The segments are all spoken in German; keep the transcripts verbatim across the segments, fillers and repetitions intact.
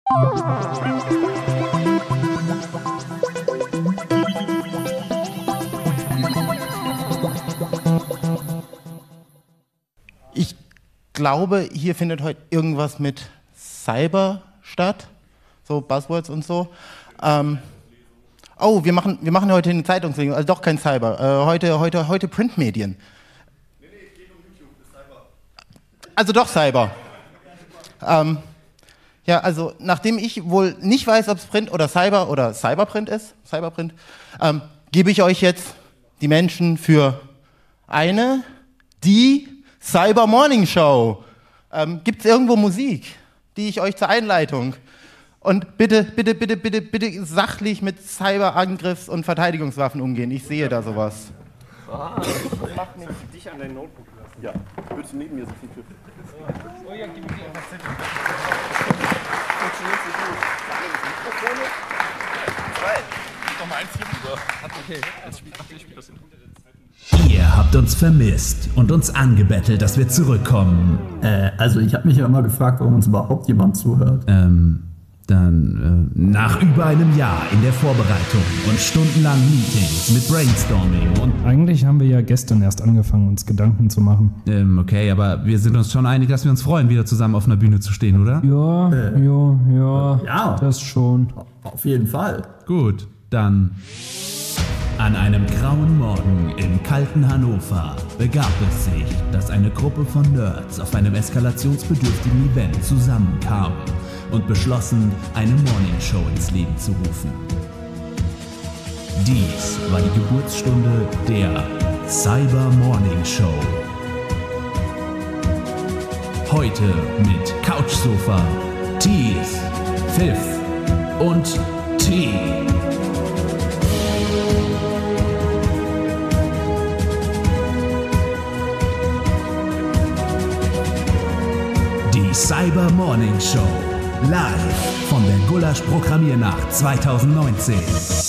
Ich glaube, hier findet heute irgendwas mit Cyber statt, so Buzzwords und so. Ähm, oh, wir machen, wir machen heute eine Zeitungslesung, also doch kein Cyber, äh, heute, heute, heute Printmedien. Nee, nee, es geht um YouTube, ist Cyber. Also doch Cyber. Ähm, ja, also nachdem ich wohl nicht weiß, ob es Print oder Cyber oder Cyberprint ist, Cyberprint, ähm, gebe ich euch jetzt die Menschen für eine, die Cyber Morning Show. Ähm, Gibt es irgendwo Musik, die ich euch zur Einleitung und bitte, bitte, bitte, bitte, bitte sachlich mit Cyberangriffs- und Verteidigungswaffen umgehen. Ich sehe da sowas. Ah, ich mach nicht dich an dein Notebook lassen. Ja, würdest du neben mir sitzen? Oh ja, gib mir die einfach Zettel. Funktioniert so gut. Mikrofone? Zwei. Noch mal eins hier rüber. Okay, jetzt spielt, ach, ich spiel das hin. Ihr habt uns vermisst und uns angebettelt, dass wir zurückkommen. Äh, also ich habe mich ja immer gefragt, warum uns überhaupt jemand zuhört. Ähm, dann, äh, nach über einem Jahr in der Vorbereitung und stundenlangen Meetings mit Brainstorming und... Eigentlich haben wir ja gestern erst angefangen, uns Gedanken zu machen. Ähm, okay, aber wir sind uns schon einig, dass wir uns freuen, wieder zusammen auf einer Bühne zu stehen, oder? Ja, Äh, ja, ja, ja. das schon. Auf jeden Fall. Gut, dann... An einem grauen Morgen im kalten Hannover begab es sich, dass eine Gruppe von Nerds auf einem eskalationsbedürftigen Event zusammenkam und beschlossen, eine Morningshow ins Leben zu rufen. Dies war die Geburtsstunde der Cyber Morning Show. Heute mit Couchsofa, Tees, Pfiff und Tee. Die Cyber Morning Show, live von der Gulasch Programmiernacht zwanzig neunzehn.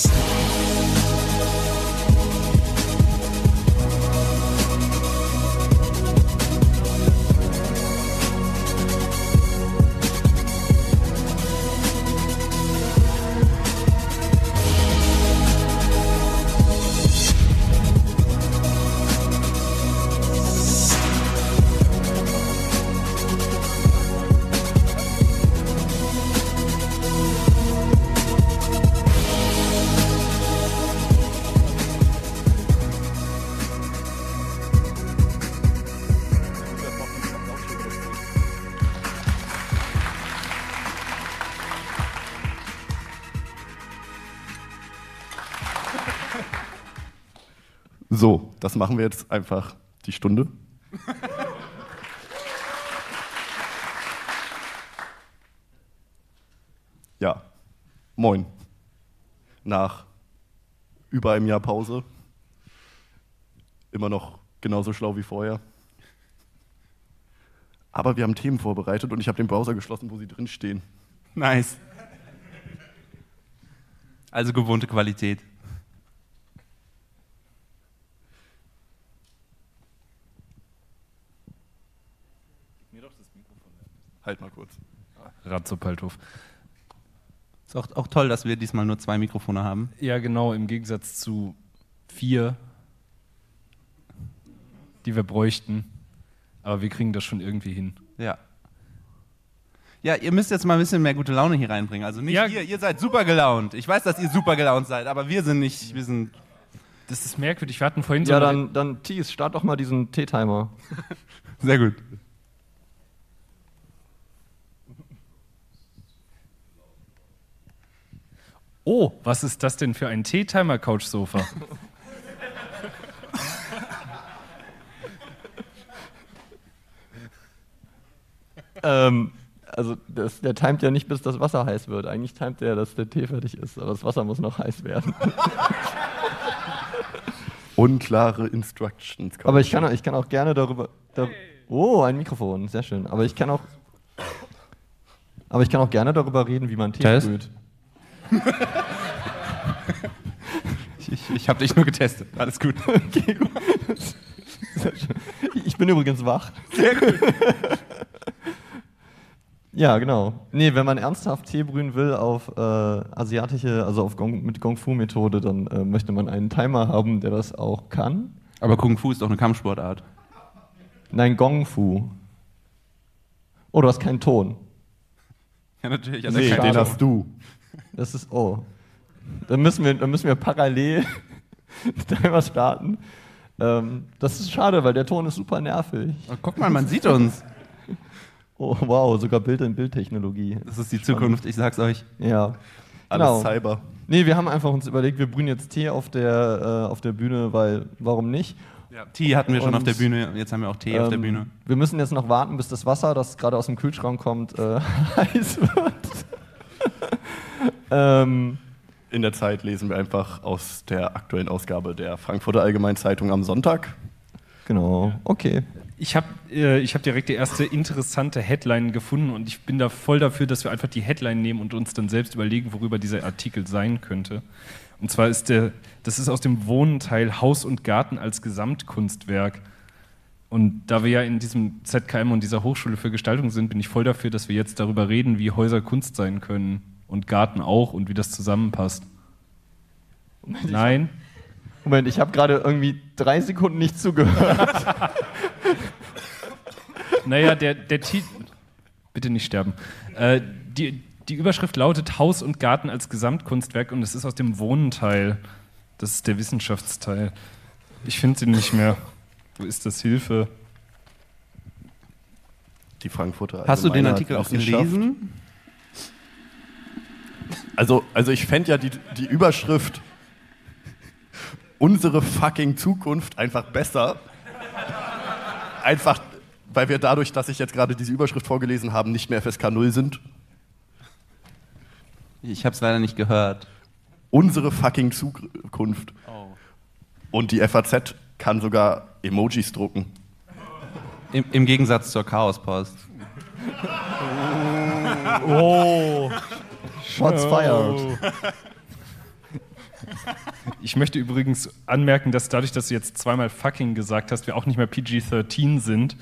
So, das machen wir jetzt einfach die Stunde. Ja, moin. Nach über einem Jahr Pause. Immer noch genauso schlau wie vorher. Aber wir haben Themen vorbereitet und ich habe den Browser geschlossen, wo sie drin stehen. Nice. Also gewohnte Qualität. Halt mal kurz. Ratzopalthof. Ist auch, auch toll, dass wir diesmal nur zwei Mikrofone haben. Ja, genau, im Gegensatz zu vier, die wir bräuchten. Aber wir kriegen das schon irgendwie hin. Ja. Ja, ihr müsst jetzt mal ein bisschen mehr gute Laune hier reinbringen. Also nicht Ja. ihr, ihr seid super gelaunt. Ich weiß, dass ihr super gelaunt seid, aber wir sind nicht, wir sind... Das ist merkwürdig, wir hatten vorhin so... Ja, eine- dann, dann Tees, start doch mal diesen T-Timer. Sehr gut. Oh, was ist das denn für ein T-Timer-Couchsofa? ähm, also das, der timet ja nicht, bis das Wasser heiß wird. Eigentlich timet der, dass der Tee fertig ist, aber das Wasser muss noch heiß werden. Unklare Instructions. Aber ich kann, auch- ich kann auch gerne darüber... Da, oh, ein Mikrofon, sehr schön. Aber ich kann auch... Aber ich kann auch gerne darüber reden, wie man Tee Test. brüht. Ich, ich, ich habe dich nur getestet. Alles gut. Okay, gut. Sehr schön. Ich bin übrigens wach. Sehr gut. Ja, genau. Nee, wenn man ernsthaft Tee brühen will auf äh, asiatische, also auf Gong, mit Gong-Fu-Methode, dann äh, möchte man einen Timer haben, der das auch kann. Aber Kung Fu ist doch eine Kampfsportart. Nein, Gong-Fu. Oh, du hast keinen Ton. Ja, natürlich. Nee, keinen den Ton. hast du. Das ist, oh. Dann müssen wir, dann müssen wir parallel Timer starten. Ähm, das ist schade, weil der Ton ist super nervig. Oh, guck mal, man sieht uns. Oh, wow, sogar Bild-in-Bild-Technologie. Das ist die Zukunft, ich sag's euch. Ja. Alles Genau. Cyber. Nee, wir haben einfach uns überlegt, wir brühen jetzt Tee auf der, äh, auf der Bühne, weil, warum nicht? Ja, Tee hatten wir schon Und, auf der Bühne, jetzt haben wir auch Tee auf der Ähm, Bühne. Wir müssen jetzt noch warten, bis das Wasser, das gerade aus dem Kühlschrank kommt, äh, heiß wird. ähm, In der Zeit lesen wir einfach aus der aktuellen Ausgabe der Frankfurter Allgemeinen Zeitung am Sonntag. genau, okay. Ich habe äh, ich hab direkt die erste interessante Headline gefunden und ich bin da voll dafür, dass wir einfach die Headline nehmen und uns dann selbst überlegen, worüber dieser Artikel sein könnte. Und zwar ist der, das ist aus dem Wohnteil Haus und Garten als Gesamtkunstwerk. Und da wir ja in diesem Z K M und dieser Hochschule für Gestaltung sind, bin ich voll dafür, dass wir jetzt darüber reden, wie Häuser Kunst sein können und Garten auch und wie das zusammenpasst. Moment, Nein? Ich, Moment, ich habe gerade irgendwie drei Sekunden nicht zugehört. Naja, der, der Titel. Bitte nicht sterben. Äh, die, die Überschrift lautet Haus und Garten als Gesamtkunstwerk und es ist aus dem Wohnenteil. Das ist der Wissenschaftsteil. Ich finde sie nicht mehr. Wo ist das? Hilfe? Die Frankfurter Hast du den Allgemeine Artikel hat auch es geschafft. gelesen? Also, also ich fände ja die, die Überschrift Unsere fucking Zukunft einfach besser. Einfach, weil wir dadurch, dass ich jetzt gerade diese Überschrift vorgelesen habe, nicht mehr F S K null sind. Ich hab's leider nicht gehört. Unsere fucking Zukunft. Oh. Und die F A Z kann sogar Emojis drucken. Im, Im Gegensatz zur Chaospost. Oh! Shots fired. Ich möchte übrigens anmerken, dass dadurch, dass du jetzt zweimal fucking gesagt hast, wir auch nicht mehr P G dreizehn sind.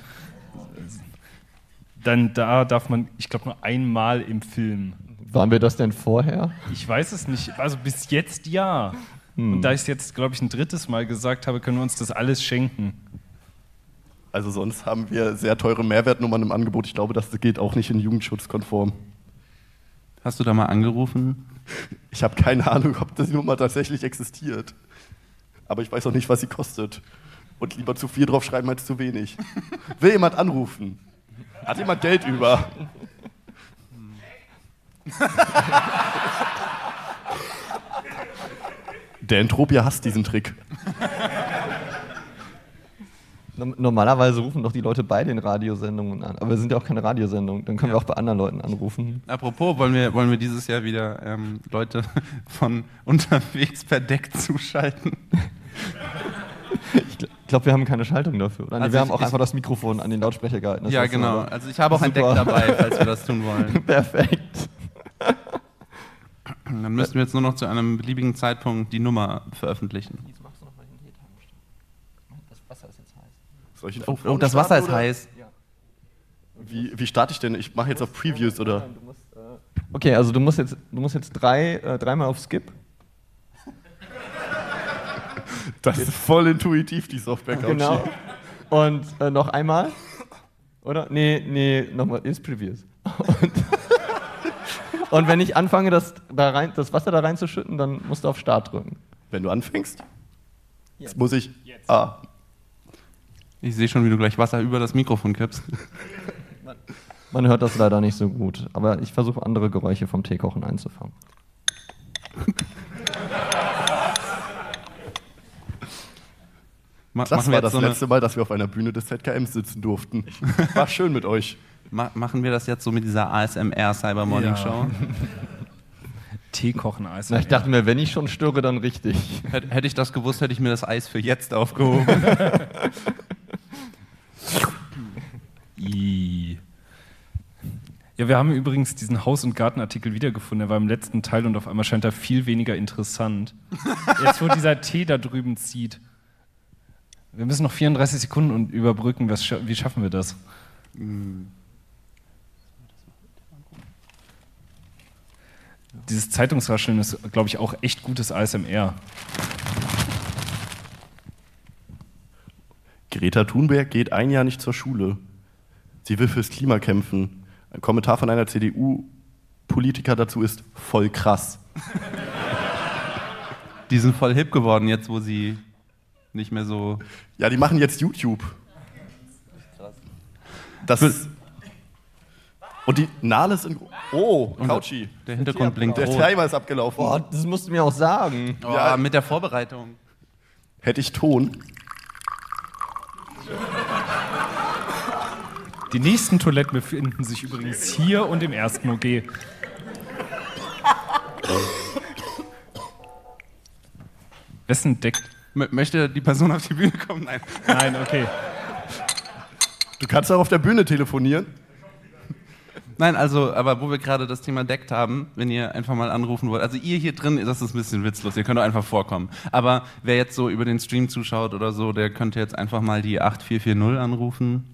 Dann da darf man, ich glaube, nur einmal im Film. Waren wir das denn vorher? Ich weiß es nicht. Also bis jetzt ja. Hm. Und da ich es jetzt, glaube ich, ein drittes Mal gesagt habe, können wir uns das alles schenken. Also sonst haben wir sehr teure Mehrwertnummern im Angebot. Ich glaube, das geht auch nicht in jugendschutzkonform. Hast du da mal angerufen? Ich habe keine Ahnung, ob die Nummer tatsächlich existiert. Aber ich weiß auch nicht, was sie kostet. Und lieber zu viel draufschreiben als zu wenig. Will jemand anrufen? Hat jemand Geld über? Der Entropier hasst diesen Trick. Normalerweise rufen doch die Leute bei den Radiosendungen an. Aber wir sind ja auch keine Radiosendung. Dann können wir auch bei anderen Leuten anrufen. Apropos, wollen wir, wollen wir dieses Jahr wieder ähm, Leute von unterwegs per Deck zuschalten? Ich glaube, wir haben keine Schaltung dafür. Oder? Nee, Also wir ich- haben auch ich- einfach das Mikrofon an den Lautsprecher gehalten. Das ja, war's genau. aber. Also ich habe auch ein Deck Super. dabei, falls wir das tun wollen. Perfekt. Dann müssten wir jetzt nur noch zu einem beliebigen Zeitpunkt die Nummer veröffentlichen. Soll ich ihn Oh, von oh das vorne Wasser ist starten, oder? heiß. Wie, wie starte ich denn? Ich mache jetzt auf Previews, oder? Okay, also du musst jetzt, du musst jetzt drei, äh, dreimal auf Skip. Das ist voll intuitiv, die Software. Genau. Und äh, noch einmal. Oder? Nee, nee, nochmal ins Previous. Und, und wenn ich anfange, das, da rein, das Wasser da reinzuschütten, dann musst du auf Start drücken. Wenn du anfängst, jetzt muss ich. Ah, Ich sehe schon, wie du gleich Wasser über das Mikrofon kippst. Man hört das leider nicht so gut, aber ich versuche andere Geräusche vom Teekochen einzufangen. Ma das machen wir war jetzt das so eine, letzte Mal, dass wir auf einer Bühne des Z K Ms sitzen durften. War schön mit euch. ma machen wir das jetzt so mit dieser A S M R Cyber Morning Ja. Show? Tee kochen, Eis. Na, ich dachte mir, wenn ich schon störe, dann richtig. Hätt- Hätte ich das gewusst, hätte ich mir das Eis für jetzt aufgehoben. I. Ja, wir haben übrigens diesen Haus- und Gartenartikel wiedergefunden. Der war im letzten Teil und auf einmal scheint er viel weniger interessant. Jetzt, wo dieser Tee da drüben zieht. Wir müssen noch vierunddreißig Sekunden und überbrücken. Was scha wie schaffen wir das? Dieses Zeitungsrascheln ist, glaube ich, auch echt gutes A S M R. Greta Thunberg geht ein Jahr nicht zur Schule. Sie will fürs Klima kämpfen. Ein Kommentar von einer C D U-Politiker dazu ist voll krass. Die sind voll hip geworden jetzt, wo sie nicht mehr so... Ja, die machen jetzt YouTube. Das ist... Und die Nahles in... Oh, Couchy. Der Hintergrund blinkt Der rot. Timer ist abgelaufen. Boah, das musst du mir auch sagen. Oh, Ja. mit der Vorbereitung. Hätte ich Ton. Die nächsten Toiletten befinden sich übrigens hier und im ersten O G. Wessen deckt? M- möchte die Person auf die Bühne kommen? Nein. Nein, okay. Du kannst auch auf der Bühne telefonieren. Nein, also, aber wo wir gerade das Thema deckt haben, wenn ihr einfach mal anrufen wollt. Also ihr hier drin, das ist ein bisschen witzlos, ihr könnt auch einfach vorkommen. Aber wer jetzt so über den Stream zuschaut oder so, der könnte jetzt einfach mal die acht vier vier null anrufen.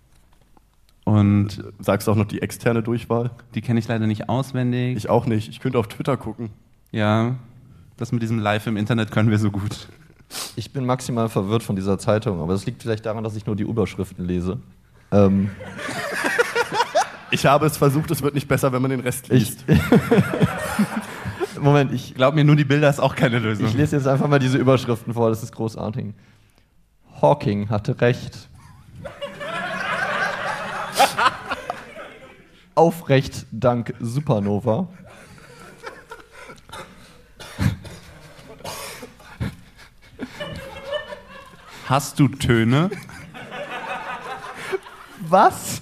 Und Sagst du auch noch die externe Durchwahl? die kenne ich leider nicht auswendig. Ich auch nicht. Ich könnte auf Twitter gucken. Ja, das mit diesem Live im Internet können wir so gut. Ich bin maximal verwirrt von dieser Zeitung, aber das liegt vielleicht daran, dass ich nur die Überschriften lese. Ähm, Ich habe es versucht, es wird nicht besser, wenn man den Rest ich, liest. Moment, ich, Glaub mir, nur die Bilder ist auch keine Lösung. ich lese jetzt einfach mal diese Überschriften vor, das ist großartig. Hawking hatte recht. Aufrecht dank Supernova. Hast du Töne? Was?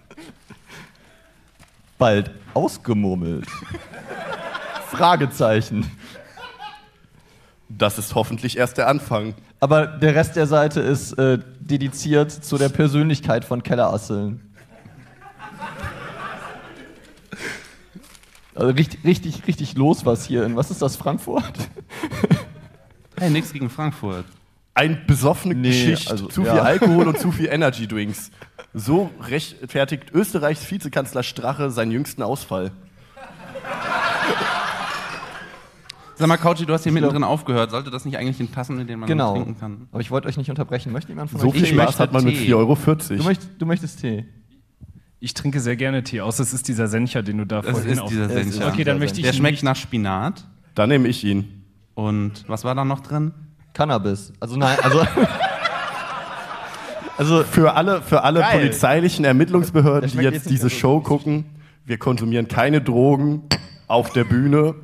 Bald ausgemurmelt. Fragezeichen. Das ist hoffentlich erst der Anfang. Aber der Rest der Seite ist äh, dediziert zu der Persönlichkeit von Kellerasseln. Also richtig, richtig, richtig los was hier in, was ist das, Frankfurt? Hey, nix gegen Frankfurt. Ein besoffene Nee, Geschichte, also, zu ja. viel Alkohol und zu viel Energy Drinks. So rechtfertigt Österreichs Vizekanzler Strache seinen jüngsten Ausfall. Sag mal, Couchy, du hast hier Ich glaub- mittendrin aufgehört. Sollte das nicht eigentlich ein passen, in den man Genau. trinken kann? Aber ich wollte euch nicht unterbrechen. Möchte jemand von So euch viel Ich Tee? Spaß möchte hat man mit Tee. vier Euro vierzig. Du, möcht, du möchtest Tee. Ich trinke sehr gerne Tee, außer es ist dieser Sencher, den du da Das vorhin ist auf... dieser Es ist Sencher. Okay, dann möchte ich Der ihn schmeckt nicht- nach Spinat. Dann nehme ich ihn. Und was war da noch drin? Cannabis. Also nein, also... also Für alle, für alle Geil. polizeilichen Ermittlungsbehörden, Der die schmeckt jetzt jetzt nicht diese mehr so Show gucken, wir konsumieren keine Drogen auf der Bühne.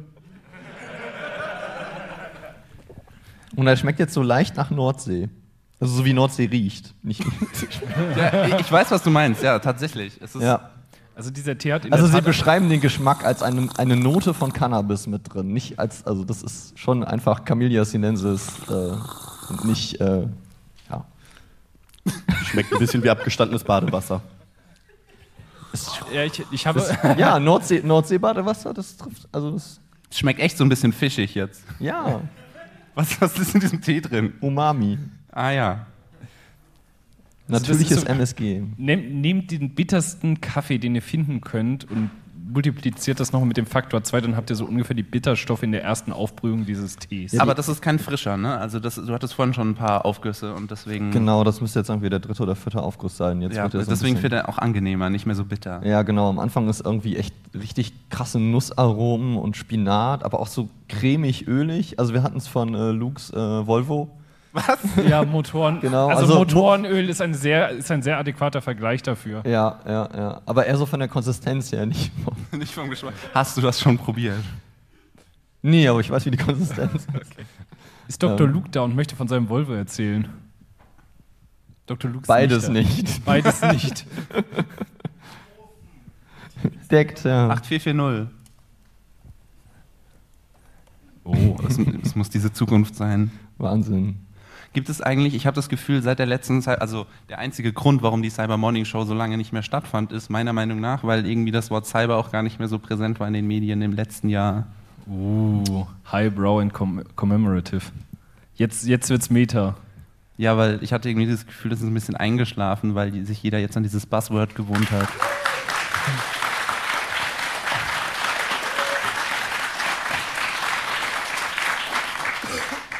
und er schmeckt jetzt so leicht nach Nordsee. Also so wie Nordsee riecht. Nicht Ja, ich weiß, was du meinst. Ja, tatsächlich. Es ist ja. Also dieser Tee hat in Also der sie Tat... beschreiben den Geschmack als eine, eine Note von Cannabis mit drin. Nicht als, also das ist schon einfach Camellia sinensis äh, und nicht, äh, ja. Schmeckt ein bisschen wie abgestandenes Badewasser. Ja, ich, ich habe... Ja, Nordsee, Nordseebadewasser, das trifft, also das, schmeckt echt so ein bisschen fischig jetzt. ja, Was, was ist in diesem Tee drin? Umami. Ah ja. Also das Natürliches ist so- M S G. Nehmt, nehmt den bittersten Kaffee, den ihr finden könnt und multipliziert das noch mit dem Faktor zwei, dann habt ihr so ungefähr die Bitterstoffe in der ersten Aufbrühung dieses Tees. Ja, Aber das ist kein frischer, ne? Also das, du hattest vorhin schon ein paar Aufgüsse und deswegen... Genau, das müsste jetzt irgendwie der dritte oder vierte Aufguss sein. Jetzt Ja, wird er so ein deswegen bisschen- wird er auch angenehmer, nicht mehr so bitter. Ja, genau. Am Anfang ist irgendwie echt richtig krasse Nussaromen und Spinat, aber auch so cremig, ölig. Also wir hatten es von äh, Lukes äh, Volvo. Ja, Motoren. Genau, Also, also- Motorenöl ist ein, sehr, ist ein sehr adäquater Vergleich dafür. Ja, ja, ja. Aber eher so von der Konsistenz her nicht. Nicht vom Geschmack. Hast du das schon probiert? Nee, aber ich weiß, wie die Konsistenz ist. Ist Doktor Ähm. Luke da und möchte von seinem Volvo erzählen? Doktor Luke ist Beides nicht. nicht. Da. Beides nicht. Deckt, ja. acht vier vier null. Oh. Das, das muss diese Zukunft sein. Wahnsinn. Gibt es eigentlich, ich habe das Gefühl, seit der letzten Zeit, also der einzige Grund, warum die Cyber Morning Show so lange nicht mehr stattfand, ist meiner Meinung nach, weil irgendwie das Wort Cyber auch gar nicht mehr so präsent war in den Medien im letzten Jahr. Uh, highbrow and com commemorative. Jetzt, jetzt wird's Meta. Ja, weil ich hatte irgendwie das Gefühl, das ist ein bisschen eingeschlafen, weil die, sich jeder jetzt an dieses Buzzword gewohnt hat.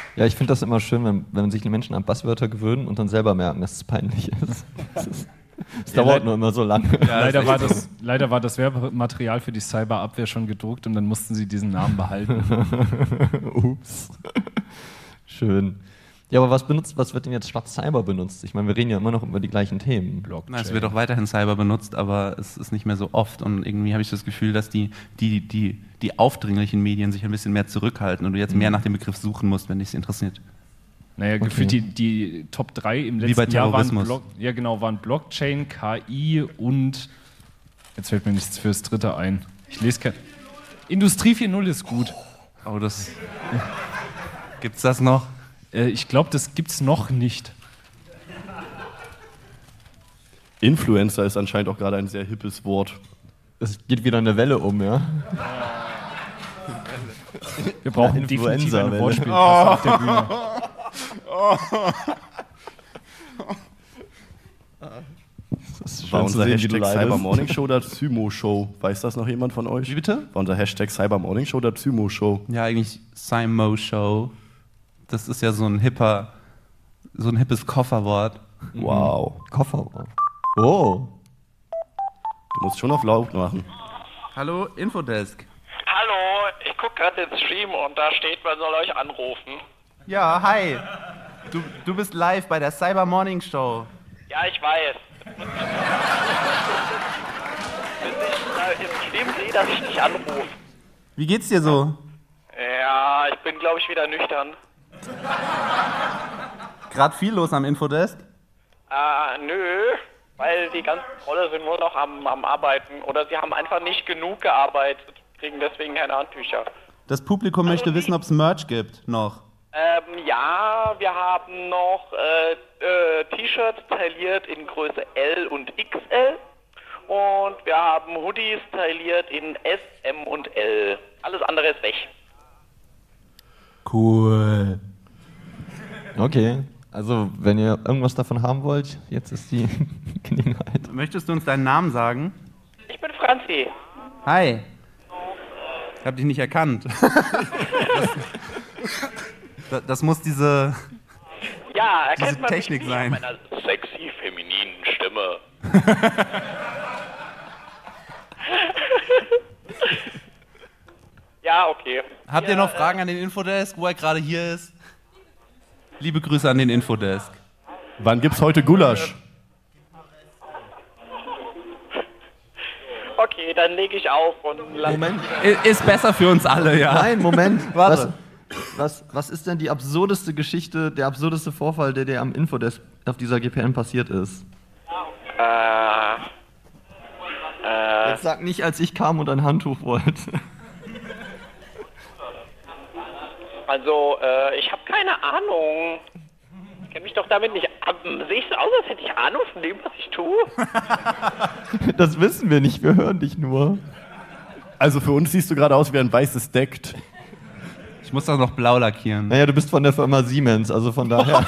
Ja, ich finde das immer schön, wenn, wenn sich die Menschen an Buzzwörter gewöhnen und dann selber merken, dass es peinlich ist. Das, ist, das Ja, dauert leid- nur immer so lange. Ja, Leider ist war, echt das, leider war das Werbematerial für die Cyberabwehr schon gedruckt und dann mussten sie diesen Namen behalten. Ups. Schön. Ja, aber was benutzt, was wird denn jetzt statt Cyber benutzt? Ich meine, wir reden ja immer noch über die gleichen Themen. Na, es wird auch weiterhin Cyber benutzt, aber es ist nicht mehr so oft. Und irgendwie habe ich das Gefühl, dass die, die, die, die aufdringlichen Medien sich ein bisschen mehr zurückhalten und du jetzt mehr nach dem Begriff suchen musst, wenn dich es interessiert. Naja, Okay. gefühlt die, die Top drei im Wie bei letzten Jahr waren, Terrorismus. Block, ja, genau, waren Blockchain, K I und jetzt fällt mir nichts fürs dritte ein. Ich lese kein. Industrie vier Punkt null ist gut. Oh, das. Gibt's das noch? Äh, ich glaube, das gibt's noch nicht. Influencer ist anscheinend auch gerade ein sehr hippes Wort. Es geht wieder eine Welle um, ja? Wir brauchen Eine definitiv eine Influenza-Welle. Wortspielkasse auf der Bühne. Das ist War schön zu unser sehen, wie du Hashtag leidest. Cyber Morning Show oder Zymo Show? Weiß das noch jemand von euch? Wie bitte? War unser Hashtag Cyber Morning Show oder Zymo Show? Ja, eigentlich Simo Show. Das ist ja so ein hipper, so ein hippes Kofferwort. Wow. Kofferraum. Oh. Du musst schon auf laut machen. Hallo, Infodesk. Hallo, ich gucke gerade den Stream und da steht, man soll euch anrufen. Ja, hi. Du, du bist live bei der Cyber Morning Show. Ja, ich weiß. Bis ich äh, im Stream sehe, dass ich dich anrufe. Wie geht's dir so? Ja, ich bin, glaube ich, wieder nüchtern. Gerade viel los am Infodesk? Äh, nö, weil die ganzen Trolle sind wohl noch am, am Arbeiten. Oder sie haben einfach nicht genug gearbeitet, kriegen deswegen keine Handtücher. Das Publikum möchte wissen, ob es Merch gibt. Noch. Ähm, ja, wir haben noch äh, äh, T-Shirts tailliert in Größe L und X L. Und wir haben Hoodies tailliert in S, M und L. Alles andere ist weg. Cool. Okay. Also, wenn ihr irgendwas davon haben wollt, jetzt ist die Gelegenheit. Möchtest du uns deinen Namen sagen? Ich bin Franzi. Hi. Ich hab dich nicht erkannt. das, das muss diese... Ja, erkennt Diese man Technik mich nicht sein. mit meiner sexy, femininen Stimme. Ja, okay. Habt ihr noch Fragen an den Infodesk, wo er gerade hier ist? Liebe Grüße an den Infodesk. Wann gibt's heute Gulasch? Okay, dann lege ich auf und lass. Moment. I- Ist besser für uns alle, ja. Nein, Moment. Warte. Was, was, was ist denn die absurdeste Geschichte, der absurdeste Vorfall, der dir am Infodesk auf dieser G P N passiert ist? Äh, äh, Jetzt sag nicht, als ich kam und ein Handtuch wollte. also, äh, ich habe keine Ahnung. Ich kenne mich doch damit nicht. Ähm, Sehe ich so aus, als hätte ich Ahnung von dem, was ich tue? Das wissen wir nicht, wir hören dich nur. Also für uns siehst du gerade aus wie ein weißes Deckt. Ich muss doch noch blau lackieren. Naja, du bist von der Firma Siemens, also von daher.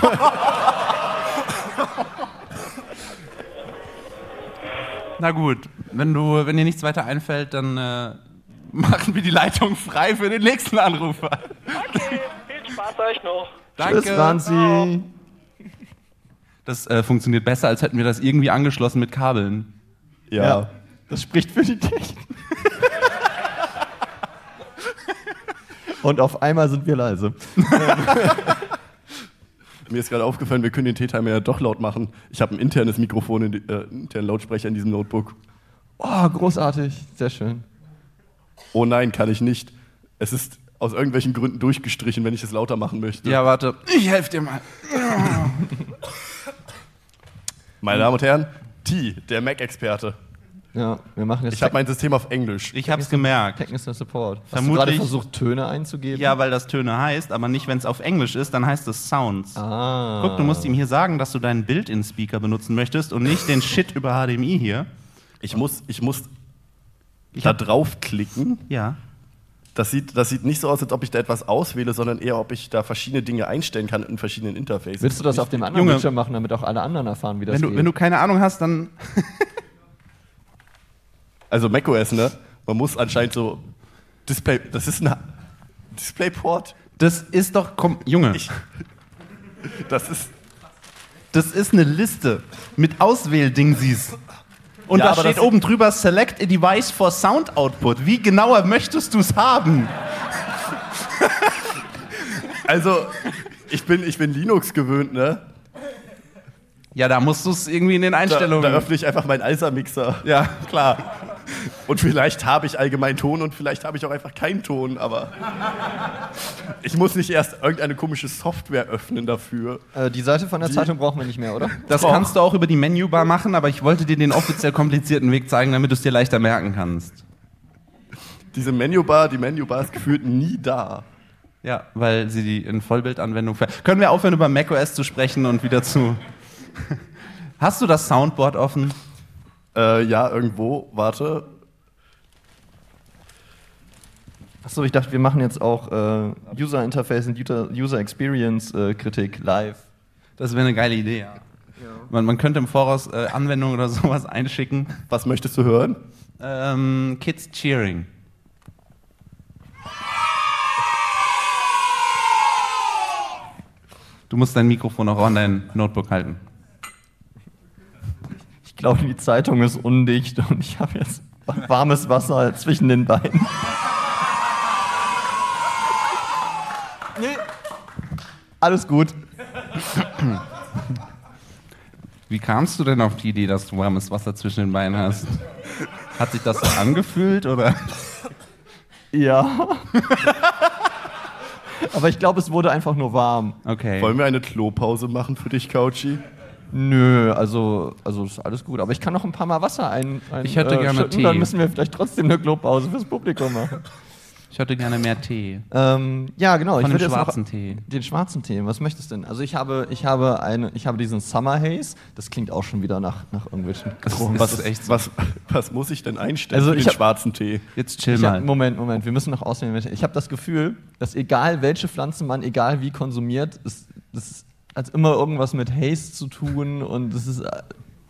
Na gut, wenn, du, wenn dir nichts weiter einfällt, dann äh, machen wir die Leitung frei für den nächsten Anrufer. Okay, viel Spaß euch noch. Tschüss, Franzi. Das äh, funktioniert besser, als hätten wir das irgendwie angeschlossen mit Kabeln. Ja. Ja. Das spricht für die Technik. Und auf einmal sind wir leise. Mir ist gerade aufgefallen, wir können den T-Timer ja doch laut machen. Ich habe ein internes Mikrofon, in, äh, einen internen Lautsprecher in diesem Notebook. Oh, großartig. Sehr schön. Oh nein, kann ich nicht. Es ist aus irgendwelchen Gründen durchgestrichen, wenn ich es lauter machen möchte. Ja, warte. Ich helfe dir mal. Meine Damen und Herren, T, der Mac-Experte. Ja, wir machen jetzt Ich habe mein System auf Englisch. Ich hab's gemerkt. Technical Support. Hast Vermutlich- du gerade versucht, Töne einzugeben? Ja, weil das Töne heißt, aber nicht, wenn es auf Englisch ist, dann heißt es Sounds. Ah. Guck, du musst ihm hier sagen, dass du deinen Built-in-Speaker benutzen möchtest und nicht den Shit über H D M I hier. Ich muss, ich muss Ich da hab- draufklicken. Ja. Das sieht, das sieht nicht so aus, als ob ich da etwas auswähle, sondern eher, ob ich da verschiedene Dinge einstellen kann in verschiedenen Interfaces. Willst du das auf dem anderen Junge. Bildschirm machen, damit auch alle anderen erfahren, wie das Wenn du, geht? wenn du keine Ahnung hast, dann. Also macOS, ne? Man muss anscheinend so Display, das ist ein DisplayPort, Das ist doch, komm, Junge. Ich, das ist... Das ist eine Liste mit Auswähldingsies. Und Ja, da aber steht das- oben drüber, select a device for sound output. Wie genauer möchtest du es haben? Also, ich bin, ich bin Linux gewöhnt, ne? Ja, da musst du es irgendwie in den Da, Einstellungen. da öffne ich einfach meinen Alsa-Mixer. Ja, klar. Und vielleicht habe ich allgemein Ton und vielleicht habe ich auch einfach keinen Ton, aber ich muss nicht erst irgendeine komische Software öffnen dafür. Äh, die Seite von der Die- Zeitung brauchen wir nicht mehr, oder? Das kannst du auch über die Menübar machen, aber ich wollte dir den offiziell komplizierten Weg zeigen, damit du es dir leichter merken kannst. Diese Menübar, die Menübar ist gefühlt nie da. Ja, weil sie die in Vollbildanwendung ver... Können wir aufhören, über macOS zu sprechen und wieder zu... Hast du das Soundboard offen? Äh, ja, irgendwo, warte. Achso, ich dachte, wir machen jetzt auch äh, User Interface und User, User Experience äh, Kritik live. Das wäre eine geile Idee, ja. Man, man könnte im Voraus äh, Anwendungen oder sowas einschicken. Was möchtest du hören? Ähm, Kids Cheering. Du musst dein Mikrofon auch an dein Notebook halten. Ich glaube, die Zeitung ist undicht und ich habe jetzt warmes Wasser zwischen den Beinen. Nee. Alles gut. Wie kamst du denn auf die Idee, dass du warmes Wasser zwischen den Beinen hast? Hat sich das so angefühlt, oder? Ja. Aber ich glaube, es wurde einfach nur warm. Okay. Wollen wir eine Klopause machen für dich, Couchy? Nö, also, also ist alles gut. Aber ich kann noch ein paar Mal Wasser ein, ein Ich hätte gerne schütten, Tee. Dann müssen wir vielleicht trotzdem eine Klopause fürs Publikum machen. Ich hätte gerne mehr Tee. Ähm, ja, genau. Von ich dem würde jetzt schwarzen noch Tee. Den schwarzen Tee. Was möchtest du denn? Also ich habe, ich habe eine, ich habe diesen Summer Haze. Das klingt auch schon wieder nach, nach irgendwelchen. Getrunken. Was, echt was, was muss ich denn einstellen Also für ich den hab- schwarzen Tee? Jetzt chill Ich mal. hab, Moment, Moment. Wir müssen noch auswählen. Ich habe das Gefühl, dass egal welche Pflanzen man egal wie konsumiert, es, das hat immer irgendwas mit Haze zu tun und es ist. äh,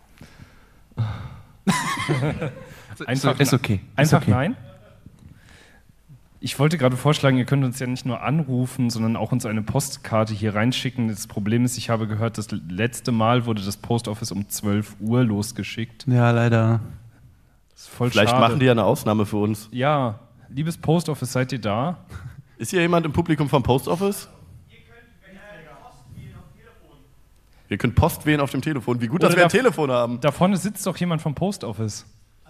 Einfach, ist okay. Einfach ist okay. nein? Ich wollte gerade vorschlagen, ihr könnt uns ja nicht nur anrufen, sondern auch uns eine Postkarte hier reinschicken. Das Problem ist, ich habe gehört, das letzte Mal wurde das Post Office um zwölf Uhr losgeschickt. Ja, leider. Das ist voll Vielleicht schade. machen die ja eine Ausnahme für uns. Ja, liebes Post Office, seid ihr da? Ist hier jemand im Publikum vom Post Office? Ihr könnt Post wählen auf dem Telefon. Wie gut, dass Oder wir ein da- Telefon haben. Da vorne sitzt doch jemand vom Post Office.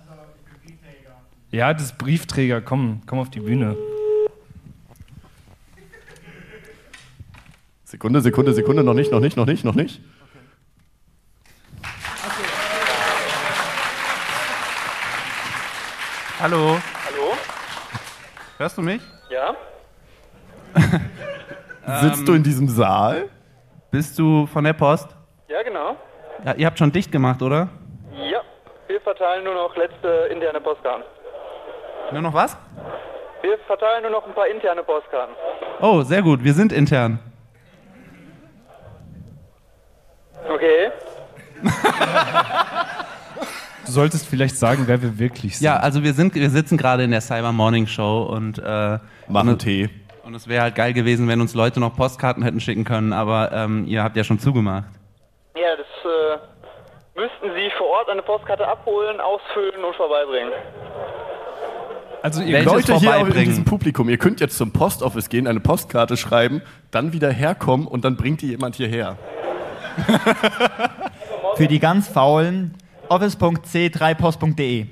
Ja, das ist Briefträger. Komm, komm auf die Bühne. Sekunde, Sekunde, Sekunde, noch nicht, noch nicht, noch nicht, noch nicht. Hallo. Hallo? Hörst du mich? Ja? Sitzt du in diesem Saal? Bist du von der Post? Ja, genau. Ja, ihr habt schon dicht gemacht, oder? Ja, wir verteilen nur noch letzte interne Postkarten. Nur noch was? Wir verteilen nur noch ein paar interne Postkarten. Oh, sehr gut. Wir sind intern. Okay. Du solltest vielleicht sagen, wer wir wirklich sind. Ja, also wir sind, wir sitzen gerade in der Cyber Morning Show und äh, Machen und, Tee. und es wäre halt geil gewesen, wenn uns Leute noch Postkarten hätten schicken können, aber ähm, ihr habt ja schon zugemacht. Ja, das äh, müssten Sie vor Ort eine Postkarte abholen, ausfüllen und vorbeibringen. Also ihr Welches Leute hier auch in vorbeibringen? diesem Publikum, ihr könnt jetzt zum Post Office gehen, eine Postkarte schreiben, dann wieder herkommen und dann bringt die jemand hierher. Für die ganz Faulen, office punkt c drei post punkt de.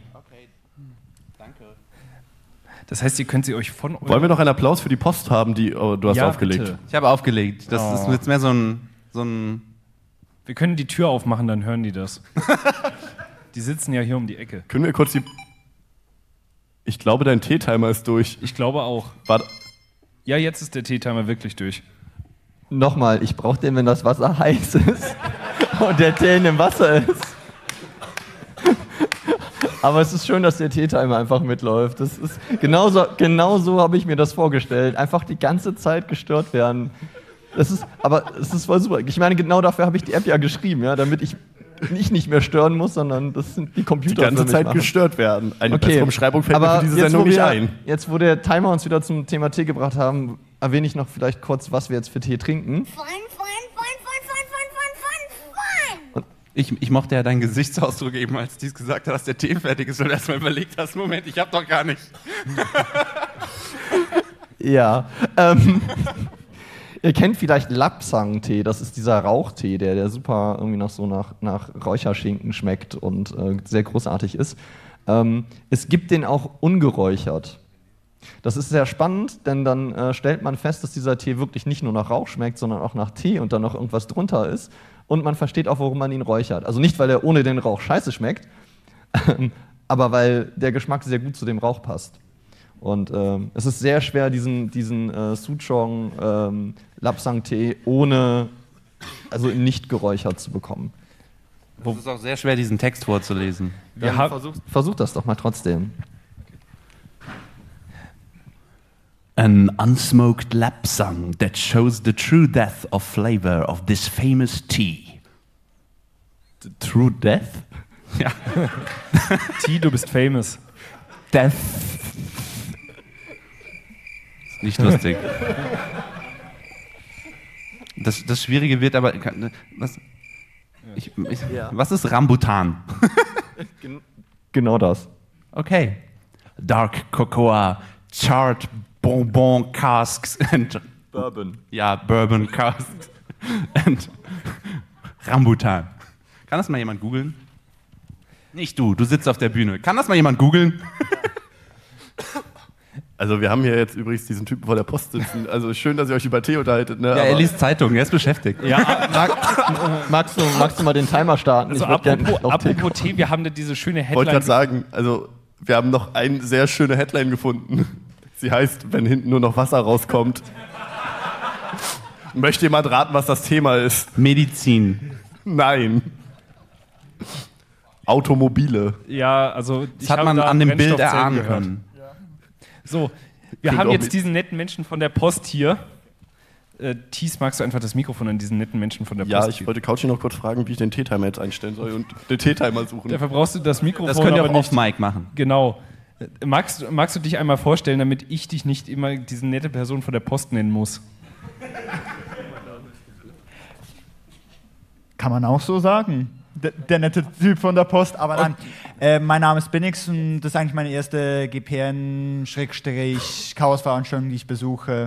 Das heißt, ihr könnt sie euch von Wollen wir noch einen Applaus für die Post haben, die oh, du hast Ja, aufgelegt? bitte. Ich habe aufgelegt. Das Oh. ist jetzt mehr so ein, so ein... Wir können die Tür aufmachen, dann hören die das. Die sitzen ja hier um die Ecke. Können wir kurz die... Ich glaube, dein Teetimer ist durch. Ich glaube auch. Warte. Ja, jetzt ist der Teetimer wirklich durch. Nochmal, ich brauche den, wenn das Wasser heiß ist und der Tee in dem Wasser ist. Aber es ist schön, dass der Teetimer einfach mitläuft. Das ist genauso, genauso habe ich mir das vorgestellt. Einfach die ganze Zeit gestört werden. Das ist, aber es ist voll super. Ich meine, genau dafür habe ich die App ja geschrieben, ja, damit ich ich nicht mehr stören muss, sondern das sind die Computer Die ganze für mich Zeit machen. gestört werden. Eine Okay. bessere Umschreibung fällt Aber mir für diese jetzt, Sendung wo nicht wir, ein. Jetzt, wo der Timer uns wieder zum Thema Tee gebracht haben, erwähne ich noch vielleicht kurz, was wir jetzt für Tee trinken. Fun, fun, fun, fun, fun, fun, fun, fun, fun. Ich, ich mochte ja deinen Gesichtsausdruck eben, als dies gesagt hat, dass der Tee fertig ist und erstmal überlegt hast, Moment, ich hab doch gar nicht. Ja, ähm, ihr kennt vielleicht Lapsang-Tee, das ist dieser Rauchtee, der, der super irgendwie noch so nach, nach Räucherschinken schmeckt und äh, sehr großartig ist. Ähm, es gibt den auch ungeräuchert. Das ist sehr spannend, denn dann äh, stellt man fest, dass dieser Tee wirklich nicht nur nach Rauch schmeckt, sondern auch nach Tee und dann noch irgendwas drunter ist. Und man versteht auch, warum man ihn räuchert. Also nicht, weil er ohne den Rauch scheiße schmeckt, aber weil der Geschmack sehr gut zu dem Rauch passt. Und ähm, es ist sehr schwer, diesen, diesen äh, Souchong ähm, Lapsang-Tee ohne, also nicht geräuchert zu bekommen. Es ist auch sehr schwer, diesen Text vorzulesen. Wir haben versucht, versucht das doch mal trotzdem. An unsmoked lapsang that shows the true depth of flavor of this famous tea. The true death? Ja. T, du bist famous. Death. Ist nicht lustig. Das, das Schwierige wird aber... Was, ich, ich, Ja. was ist Rambutan? Genau das. Okay. Dark Cocoa, Charred Bonbon Casks and... Bourbon. Ja, Bourbon Casks and Rambutan. Kann das mal jemand googeln? Nicht du, du sitzt auf der Bühne. Kann das mal jemand googeln? Also wir haben hier jetzt übrigens diesen Typen vor der Post sitzen. Also schön, dass ihr euch über Tee unterhaltet. Ne? Ja, er Aber liest Zeitungen, er ist beschäftigt. Ja, Mag, magst, du, magst du mal den Timer starten? also Ich würd gern apropos, auf Tee apropos Tee, wir haben da diese schöne ich wollte Headline. gerade sagen, also wir haben noch eine sehr schöne Headline gefunden. Sie heißt, wenn hinten nur noch Wasser rauskommt. Möchte jemand raten, was das Thema ist? Medizin. Nein. Automobile. Ja, also Das ich hat habe man da an dem Bild Brennstoffzellen erahnen gehört. können. So, wir Klingt haben auch jetzt nicht. diesen netten Menschen von der Post hier. Äh, Thies, magst du einfach das Mikrofon an diesen netten Menschen von der Ja, Post ich geben? wollte Couchy noch kurz fragen, wie ich den Teetimer jetzt einstellen soll und den Teetimer suchen. Dafür brauchst du das Mikrofon Das könnt ihr aber auch nicht. off-Mic machen. Genau. Äh, Magst, magst du dich einmal vorstellen, damit ich dich nicht immer diese nette Person von der Post nennen muss? Kann man auch so sagen. Der, der nette Typ von der Post, aber nein. Äh, mein Name ist Binix und das ist eigentlich meine erste G P N-Chaos-Veranstaltung, die ich besuche.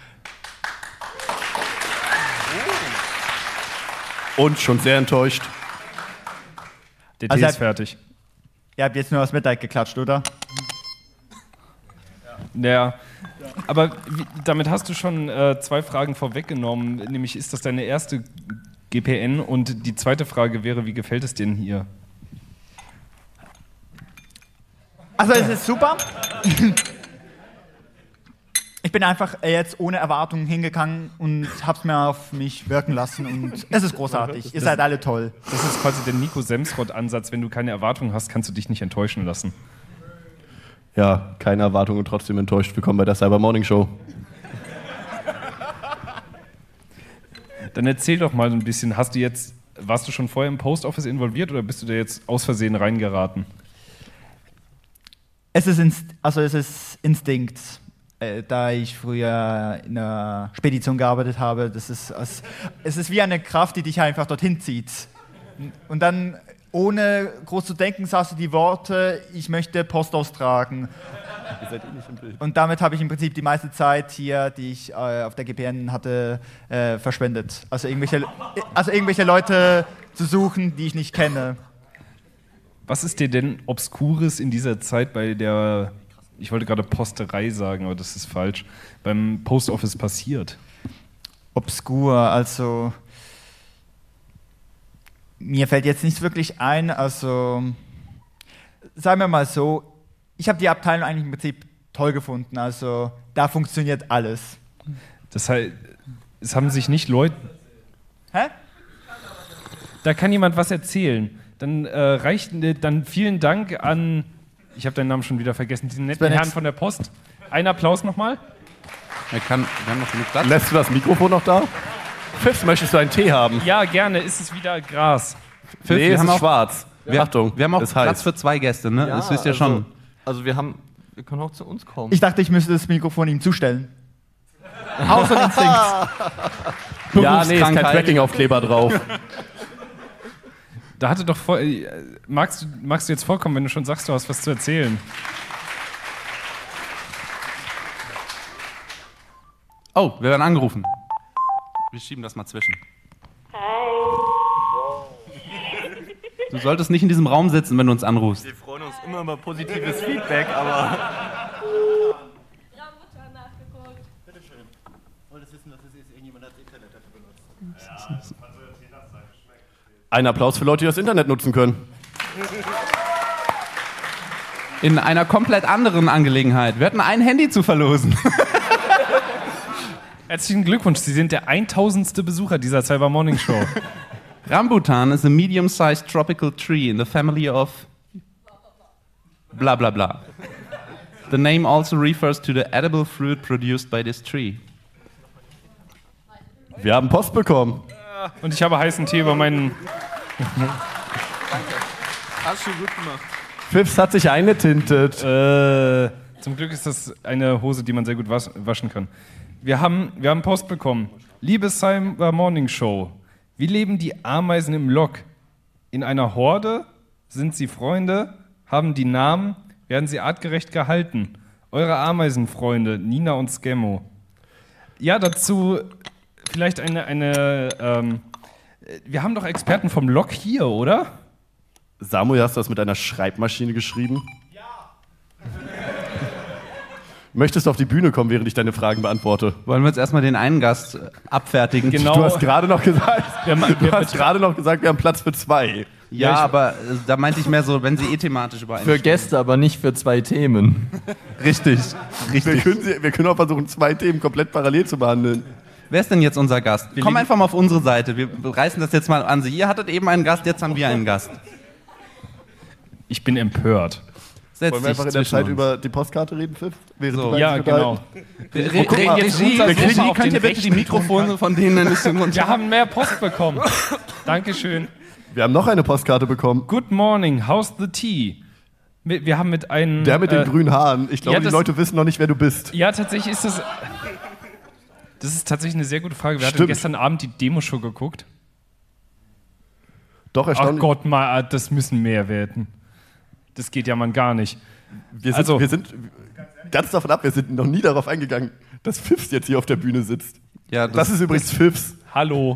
Und schon sehr enttäuscht. Der Also Tee er ist hat- fertig. Ihr habt jetzt nur das Mitleid geklatscht, oder? Ja, aber wie, damit hast du schon äh, zwei Fragen vorweggenommen, nämlich ist das deine erste G P N und die zweite Frage wäre, wie gefällt es dir denn hier? Also es ist super. Ich bin einfach jetzt ohne Erwartungen hingegangen und hab's mir auf mich wirken lassen und es ist großartig. Ihr seid alle toll. Das ist quasi der Nico Semsrott-Ansatz, wenn du keine Erwartungen hast, kannst du dich nicht enttäuschen lassen. Ja, keine Erwartungen und trotzdem enttäuscht. Willkommen bei der Cyber Morning Show. Dann erzähl doch mal so ein bisschen, hast du jetzt, warst du schon vorher im Post Office involviert oder bist du da jetzt aus Versehen reingeraten? Es ist, Inst also es ist Instinkt, äh, da ich früher in einer Spedition gearbeitet habe. Das ist, es, es ist wie eine Kraft, die dich einfach dorthin zieht. Und dann, ohne groß zu denken, sagst du die Worte, ich möchte Post austragen. Ihr seid eh nicht im Bild. Und damit habe ich im Prinzip die meiste Zeit hier, die ich äh, auf der G P N hatte, äh, verschwendet. Also irgendwelche, also irgendwelche Leute zu suchen, die ich nicht kenne. Was ist dir denn Obskures in dieser Zeit bei der, ich wollte gerade Posterei sagen, aber das ist falsch, beim Post Office passiert? Obskur, also mir fällt jetzt nichts wirklich ein, also sagen wir mal so, ich habe die Abteilung eigentlich im Prinzip toll gefunden, also da funktioniert alles. Das heißt, es haben sich nicht Leute... Hä? Da kann jemand was erzählen. Dann äh, reicht, dann vielen Dank an, ich habe deinen Namen schon wieder vergessen, diesen netten Sven Herrn Hex. von der Post. Ein Applaus nochmal. Er kann, wir haben noch genug Platz. Lässt du das Mikrofon noch da? Pfiff, möchtest du einen Tee haben? Ja, gerne. Ist es wieder Gras? Phil, Nee, wir es haben ist auch- schwarz. Wir, Achtung, wir haben auch ist Platz heiß. für zwei Gäste, ne? das wisst ihr also, schon. Also wir haben, wir können auch zu uns kommen. Ich dachte, ich müsste das Mikrofon ihm zustellen. Auch so ein Instinkt. Ja, nee, ist kein Tracking-Aufkleber drauf. Da hatte doch vor, äh, magst, du, magst du jetzt vorkommen, wenn du schon sagst, du hast was zu erzählen? Oh, wir werden angerufen. Wir schieben das mal zwischen. Du solltest nicht in diesem Raum sitzen, wenn du uns anrufst. Wir freuen uns immer über positives Feedback, aber... Bitteschön. Wolltest wissen, dass es ist, irgendjemand das Internet dafür benutzt. Ein Applaus für Leute, die das Internet nutzen können. In einer komplett anderen Angelegenheit. Wir hatten ein Handy zu verlosen. Herzlichen Glückwunsch, Sie sind der tausendste Besucher dieser Cyber Morning Show. Rambutan is a medium-sized tropical tree in the family of blah blah blah. The name also refers to the edible fruit produced by this tree. Wir haben Post bekommen. Und ich habe heißen Tee über meinen... Danke. Hast du gut gemacht. Pfiffs hat sich eingetintet. Äh, zum Glück ist das eine Hose, die man sehr gut was waschen kann. Wir haben, wir haben Post bekommen. Liebe Cyber Morning Show, wie leben die Ameisen im Lok? In einer Horde? Sind sie Freunde? Haben die Namen? Werden sie artgerecht gehalten? Eure Ameisenfreunde, Nina und Skemmo. Ja, dazu vielleicht eine, eine ähm, wir haben doch Experten vom Lok hier, oder? Samuel, hast du das mit einer Schreibmaschine geschrieben? Ja. Möchtest du auf die Bühne kommen, während ich deine Fragen beantworte? Wollen wir jetzt erstmal den einen Gast abfertigen? Genau. Du hast gerade noch gesagt, Wir haben- du wir- hast gerade noch gesagt, wir haben Platz für zwei. Ja, Ja, ich- aber äh, da meinte ich mehr so, wenn sie eh thematisch Für übereinstimmen. Gäste, aber nicht für zwei Themen. Richtig, Wir richtig. können, sie, wir können auch versuchen, zwei Themen komplett parallel zu behandeln. Wer ist denn jetzt unser Gast? Komm liegen- einfach mal auf unsere Seite. Wir reißen das jetzt mal an. Sie, ihr hattet eben einen Gast, jetzt haben wir einen Gast. Ich bin empört. Setz Wollen wir dich einfach in der zwischen Zeit uns. über die Postkarte reden, Pfiff? Während So. die beiden Ja, sich genau. unterhalten? Wir guck reden mal, jetzt Regie, Regie, Regie, Regie, auf könnt den ihr bitte die rechten Mikrofone von denen ein bisschen runter... Wir haben mehr Post bekommen. Dankeschön. Wir haben noch eine Postkarte bekommen. Good morning, how's the tea? Wir wir haben mit einem... Der mit den äh, grünen Haaren. Ich glaube, ja, die das- Leute wissen noch nicht, wer du bist. Ja, tatsächlich ist das... Das ist tatsächlich eine sehr gute Frage. Wir hatten Stimmt. gestern Abend die Demo-Show geguckt. Doch, Ach erstaunlich. Gott, mal, das müssen mehr werden. Das geht ja man gar nicht. Wir sind, Also- wir sind ganz davon ab, wir sind noch nie darauf eingegangen, dass Pfiffs jetzt hier auf der Bühne sitzt. Ja, Das ist übrigens Pfiffs. Hallo.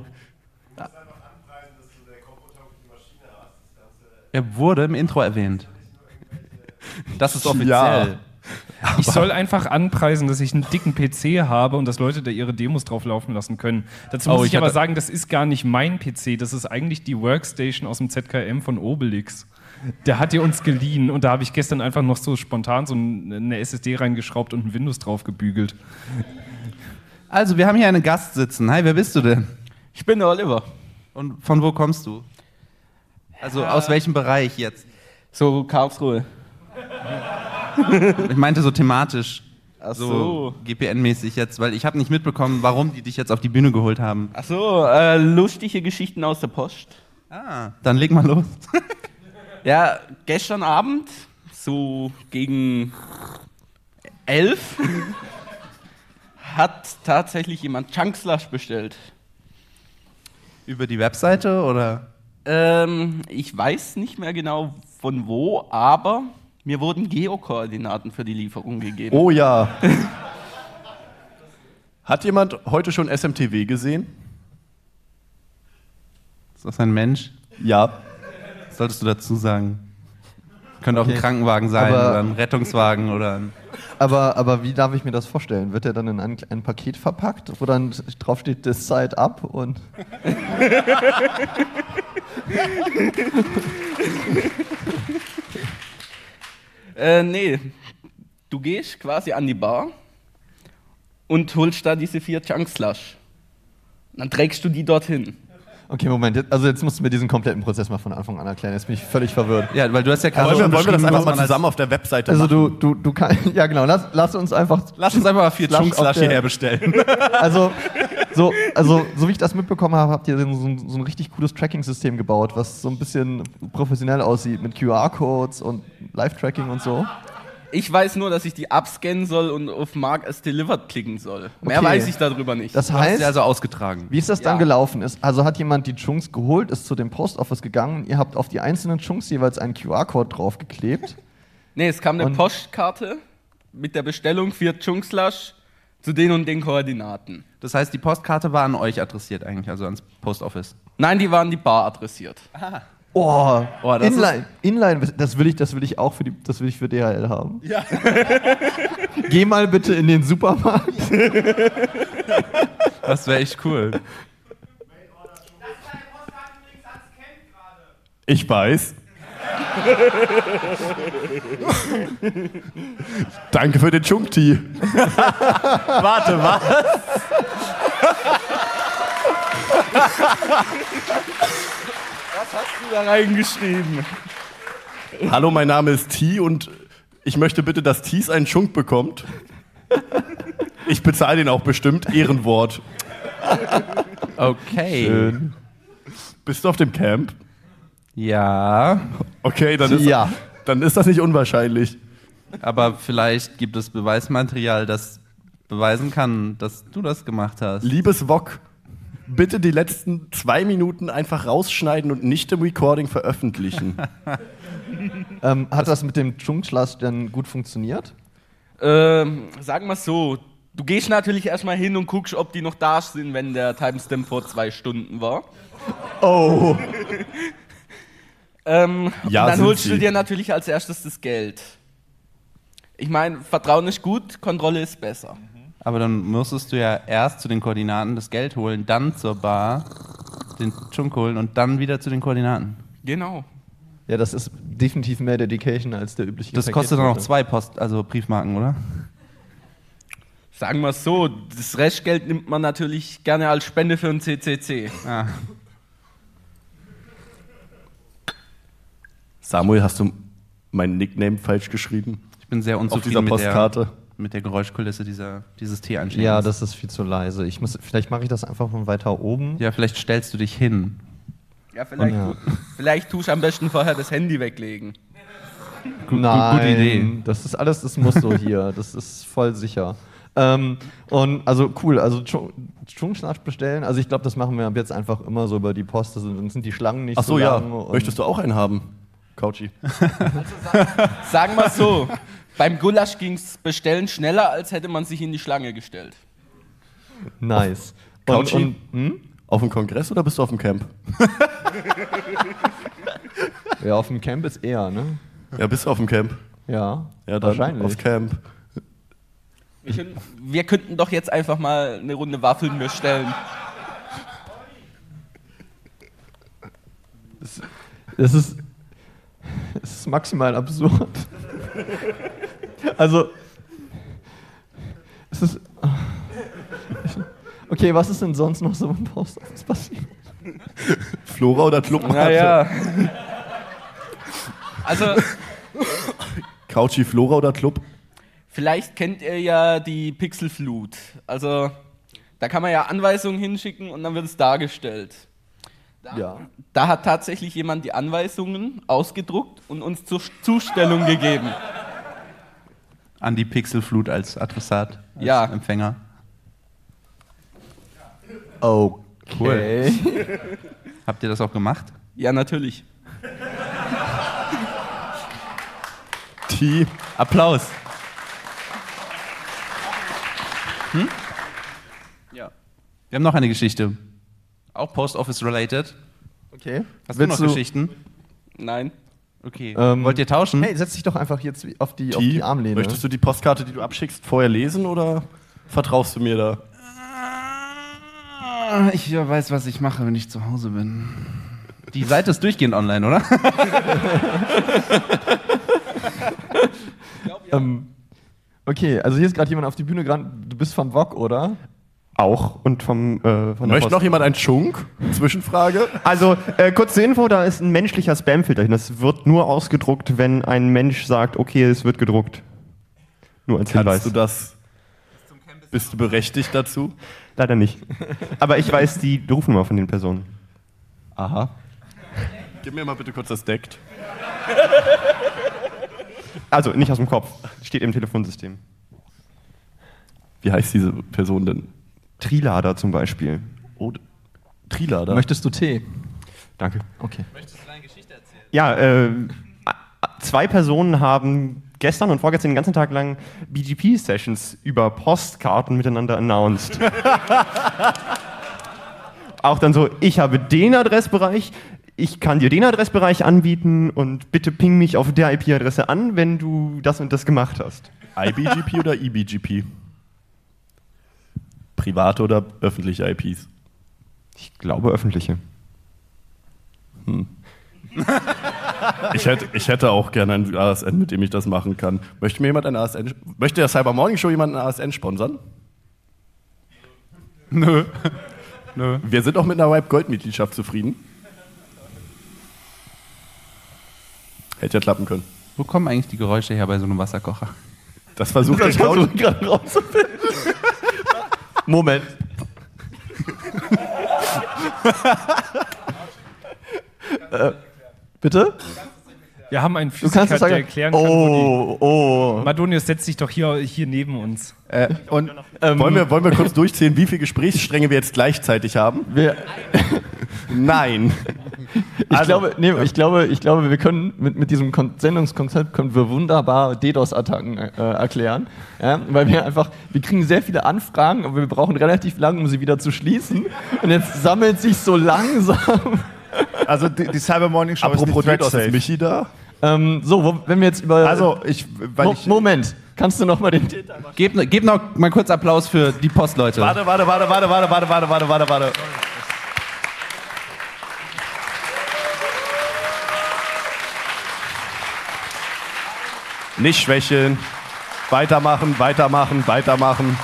Er wurde im Intro erwähnt. Das ist offiziell. Ja. Ich soll einfach anpreisen, dass ich einen dicken P C habe und dass Leute da ihre Demos drauf laufen lassen können. Dazu muss Oh, ich, ich aber hatte- sagen, das ist gar nicht mein P C, das ist eigentlich die Workstation aus dem Z K M von Obelix. Der hat die uns geliehen und da habe ich gestern einfach noch so spontan so eine S S D reingeschraubt und ein Windows drauf gebügelt. Also, wir haben hier einen Gast sitzen. Hi, wer bist du denn? Ich bin der Oliver. Und von wo kommst du? Also, aus welchem Bereich jetzt? So Karlsruhe. Ich meinte so thematisch. Ach So so. G P N-mäßig jetzt, weil ich habe nicht mitbekommen, warum die dich jetzt auf die Bühne geholt haben. Ach so, äh, lustige Geschichten aus der Post. Ah, dann leg mal los. Ja, gestern Abend, so gegen elf, hat tatsächlich jemand Chunkslush bestellt. Über die Webseite oder? Ähm, ich weiß nicht mehr genau von wo, aber mir wurden Geokoordinaten für die Lieferung gegeben. Oh ja. Hat jemand heute schon S M T V gesehen? Ist das ein Mensch? Ja. Was solltest du dazu sagen? Könnte auch ein Okay. Krankenwagen sein Aber- oder ein Rettungswagen oder ein... Aber, aber wie darf ich mir das vorstellen? Wird er dann in ein, ein Paket verpackt, wo dann drauf steht, this side up und... Äh, nee. Du gehst quasi an die Bar und holst da diese vier Chunkslush. Dann trägst du die dorthin. Okay, Moment, jetzt- also jetzt musst du mir diesen kompletten Prozess mal von Anfang an erklären. Jetzt bin ich völlig verwirrt. Ja, weil du hast ja gerade Wollen wir, schon wollen wir das beschrieben, einfach was mal man als- zusammen auf der Webseite Also machen? du, du, du kannst, ja genau, lass, lass uns einfach, Lass uns einfach mal vier Slush auf Chunkslush der- hierher bestellen. also so, also so wie ich das mitbekommen habe, habt ihr so ein, so ein richtig cooles Tracking-System gebaut, was so ein bisschen professionell aussieht mit Q R-Codes und Live-Tracking und so. Ich weiß nur, dass ich die abscannen soll und auf Mark as delivered klicken soll. Mehr Okay. weiß ich darüber nicht. Das Du hast heißt, sie also ausgetragen. wie ist das dann Ja. gelaufen? Ist, also hat jemand die Chunks geholt, ist zu dem Post Office gegangen, ihr habt auf die einzelnen Chunks jeweils einen Q R-Code draufgeklebt. Nee, es kam eine Und- Postkarte mit der Bestellung für Chungslash zu den und den Koordinaten. Das heißt, die Postkarte war an euch adressiert eigentlich, also ans Post Office. Nein, die waren die Bar adressiert. Oh, Oh, das Inline, Inline, das will ich, das will ich auch für die, das will ich für D H L haben. Ja. Geh mal bitte in den Supermarkt. Das wäre echt cool. Ich weiß. Danke für den Chunk-Tee. Warte, was? Was hast du da reingeschrieben? Hallo, mein Name ist T und ich möchte bitte, dass Tees einen Chunk bekommt. Ich bezahle den auch bestimmt. Ehrenwort. Okay. Schön. Bist du auf dem Camp? Ja, Okay, dann ist, Ja. dann ist das nicht unwahrscheinlich. aber vielleicht gibt es Beweismaterial, das beweisen kann, dass du das gemacht hast. Liebes Wok, bitte die letzten zwei Minuten einfach rausschneiden und nicht im Recording veröffentlichen. Ähm, hat das mit dem Chungslash denn gut funktioniert? Ähm, sagen wir so, du gehst natürlich erstmal hin und guckst, ob die noch da sind, wenn der Timestamp vor zwei Stunden war. Oh. Ähm, Ja, und dann sind holst sie. du dir natürlich als erstes das Geld. Ich meine, Vertrauen ist gut, Kontrolle ist besser. Aber dann müsstest du ja erst zu den Koordinaten das Geld holen, dann zur Bar den Chunk holen und dann wieder zu den Koordinaten. Genau. Ja, das ist definitiv mehr Dedication als der übliche Das kostet dann noch Paketbote. zwei Post, also Briefmarken, oder? Sagen wir es so, das Restgeld nimmt man natürlich gerne als Spende für ein C C C. Ah. Samuel, hast du meinen Nickname falsch geschrieben? Ich bin sehr Auf unzufrieden dieser mit Postkarte. der, mit der Geräuschkulisse dieser, dieses Tee-Einschlägens. Ja, das ist viel zu leise. Ich muss, vielleicht mache ich das einfach von weiter oben. Ja, vielleicht stellst du dich hin. Ja, vielleicht, Ja. vielleicht tust du am besten vorher das Handy weglegen. Gu- Nein, gute Idee. das ist alles, das muss so hier. Das ist voll sicher. Ähm, und also cool, also Chungslash bestellen. Also ich glaube, das machen wir ab jetzt einfach immer so über die Post. Also dann sind die Schlangen nicht Ach so so, ja. lang. und- Möchtest du auch einen haben, Couchy? Sagen wir es so, beim Gulasch ging es bestellen schneller, als hätte man sich in die Schlange gestellt. Nice. Und, Couchy? und, hm? Auf dem Kongress oder bist du auf dem Camp? Ja, auf dem Camp ist eher, ne? Ja, bist du auf dem Camp? Ja, Ja, dann wahrscheinlich. aufs Camp. Wir, können, wir könnten doch jetzt einfach mal eine Runde Waffeln bestellen. Es ist, es ist maximal absurd. Also, es ist. Okay, was ist denn sonst noch so im Post Office passiert? Flora oder Club? Naja. Also, Couchy, Flora oder Club? vielleicht kennt ihr ja die Pixelflut. Also, da kann man ja Anweisungen hinschicken und dann wird es dargestellt. Da, Ja. da hat tatsächlich jemand die Anweisungen ausgedruckt und uns zur Zustellung gegeben. An die Pixelflut als Adressat, als Ja. Empfänger. Okay. Habt ihr das auch gemacht? Ja, natürlich. T. Applaus. Hm? Ja. Wir haben noch eine Geschichte. Auch Post Office related. Okay. Hast Willst du noch Geschichten? Nein. Okay. Ähm, Wollt ihr tauschen? Hey, setz dich doch einfach jetzt auf die, auf T. die Armlehne. Möchtest du die Postkarte, die du abschickst, vorher lesen oder vertraust du mir da? Ich weiß, was ich mache, wenn ich zu Hause bin. Die Seite ist durchgehend online, oder? ähm, okay, also hier ist gerade jemand auf die Bühne gerannt. Du bist vom Wok, oder? Auch und vom, äh, von der Möchte Post. noch jemand einen Chunk? Zwischenfrage? Also, äh, kurze Info, da ist ein menschlicher Spamfilter hin. Das wird nur ausgedruckt, wenn ein Mensch sagt, okay, es wird gedruckt. Nur als Hinweis. Kannst du das? Bist du berechtigt dazu? Leider nicht. Aber ich weiß die Rufnummer von den Personen. Aha. Gib mir mal bitte kurz das Deckt. Also nicht aus dem Kopf, steht im Telefonsystem. Wie heißt diese Person denn? Trilader zum Beispiel. Oh, Trilader? Möchtest du Tee? Danke. Okay. Möchtest du eine Geschichte erzählen? Ja, äh, zwei Personen haben gestern und vorgestern den ganzen Tag lang B G P-Sessions über Postkarten miteinander announced. Auch dann so, ich habe den Adressbereich, ich kann dir den Adressbereich anbieten und bitte ping mich auf der I P-Adresse an, wenn du das und das gemacht hast. I B G P oder E B G P? Private oder öffentliche I Ps? Ich glaube öffentliche. Hm. Ich hätte, ich hätte auch gerne ein A S N, mit dem ich das machen kann. Möchte mir jemand ein A S N? Möchte der Cyber Morning Show jemanden ein A S N sponsern? Nö. Nö. Wir sind auch mit einer Wipe Gold Mitgliedschaft zufrieden. Hätte ja klappen können. Wo kommen eigentlich die Geräusche her bei so einem Wasserkocher? Das versucht das der Claudio gerade rauszufinden. Moment. äh, bitte? Wir haben einen Du Physiker, kannst das der sagen. erklären kann, Oh, oh. Madonius, setz dich doch hier, hier neben uns. Äh, und Ähm, wollen, wir, wollen wir kurz durchzählen, wie viele Gesprächsstränge wir jetzt gleichzeitig haben? Wir, Nein. ich, Also, glaube, nee, ich, glaube, ich glaube, wir können mit, mit diesem Kon- Sendungskonzept können wir wunderbar DDoS-Attacken äh, erklären. Ja? Weil wir einfach, wir kriegen sehr viele Anfragen, aber wir brauchen relativ lange, um sie wieder zu schließen. Und jetzt sammelt sich so langsam. Also die, die Cyber Morning Show Apropos ist nicht DDoS, ist safe. Michi da? Ähm, so, wo, wenn wir jetzt über. Also ich, weil Mo- ich Moment, kannst du noch mal den. Gib, gib noch mal kurz Applaus für die Postleute. Warte, warte, warte, warte, warte, warte, warte, warte, warte, warte. Nicht schwächeln. Weitermachen, weitermachen, weitermachen.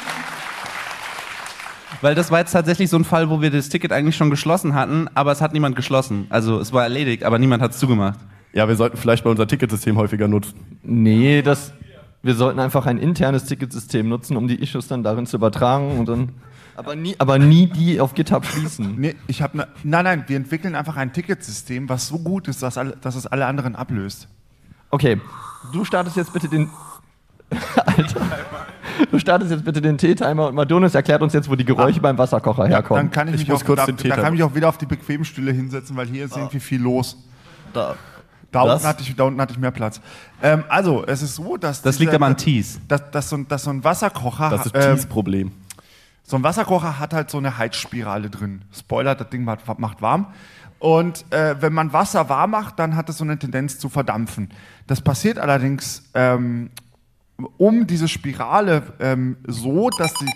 Weil das war jetzt tatsächlich so ein Fall, wo wir das Ticket eigentlich schon geschlossen hatten, aber es hat niemand geschlossen. Also es war erledigt, aber niemand hat es zugemacht. Ja, wir sollten vielleicht mal unser Ticketsystem häufiger nutzen. Nee, das, wir sollten einfach ein internes Ticketsystem nutzen, um die Issues dann darin zu übertragen und dann. Aber nie, aber nie die auf GitHub schließen. Nee, ich habe ne, nein, nein, wir entwickeln einfach ein Ticketsystem, was so gut ist, dass, alle, dass es alle anderen ablöst. Okay, du startest jetzt bitte den. Alter. Du startest jetzt bitte den T-Timer und Madonius erklärt uns jetzt, wo die Geräusche Ah. beim Wasserkocher herkommen. Dann kann ich, Ich mich muss auf, kurz da, den da Täter- kann ich auch wieder auf die bequemen Stühle hinsetzen, weil hier ist irgendwie viel los. Da. Da Was? unten, hatte ich, da unten hatte ich mehr Platz. Ähm, also, es ist so, dass. Das liegt aber an Tees. Dass, dass, so, ein- dass so ein Wasserkocher. Das ist ähm, Tees Problem. So ein Wasserkocher hat halt so eine Heizspirale drin. Spoiler, das Ding macht, macht warm. Und äh, wenn man Wasser warm macht, dann hat es so eine Tendenz zu verdampfen. Das passiert allerdings ähm, um diese Spirale ähm, so, dass die...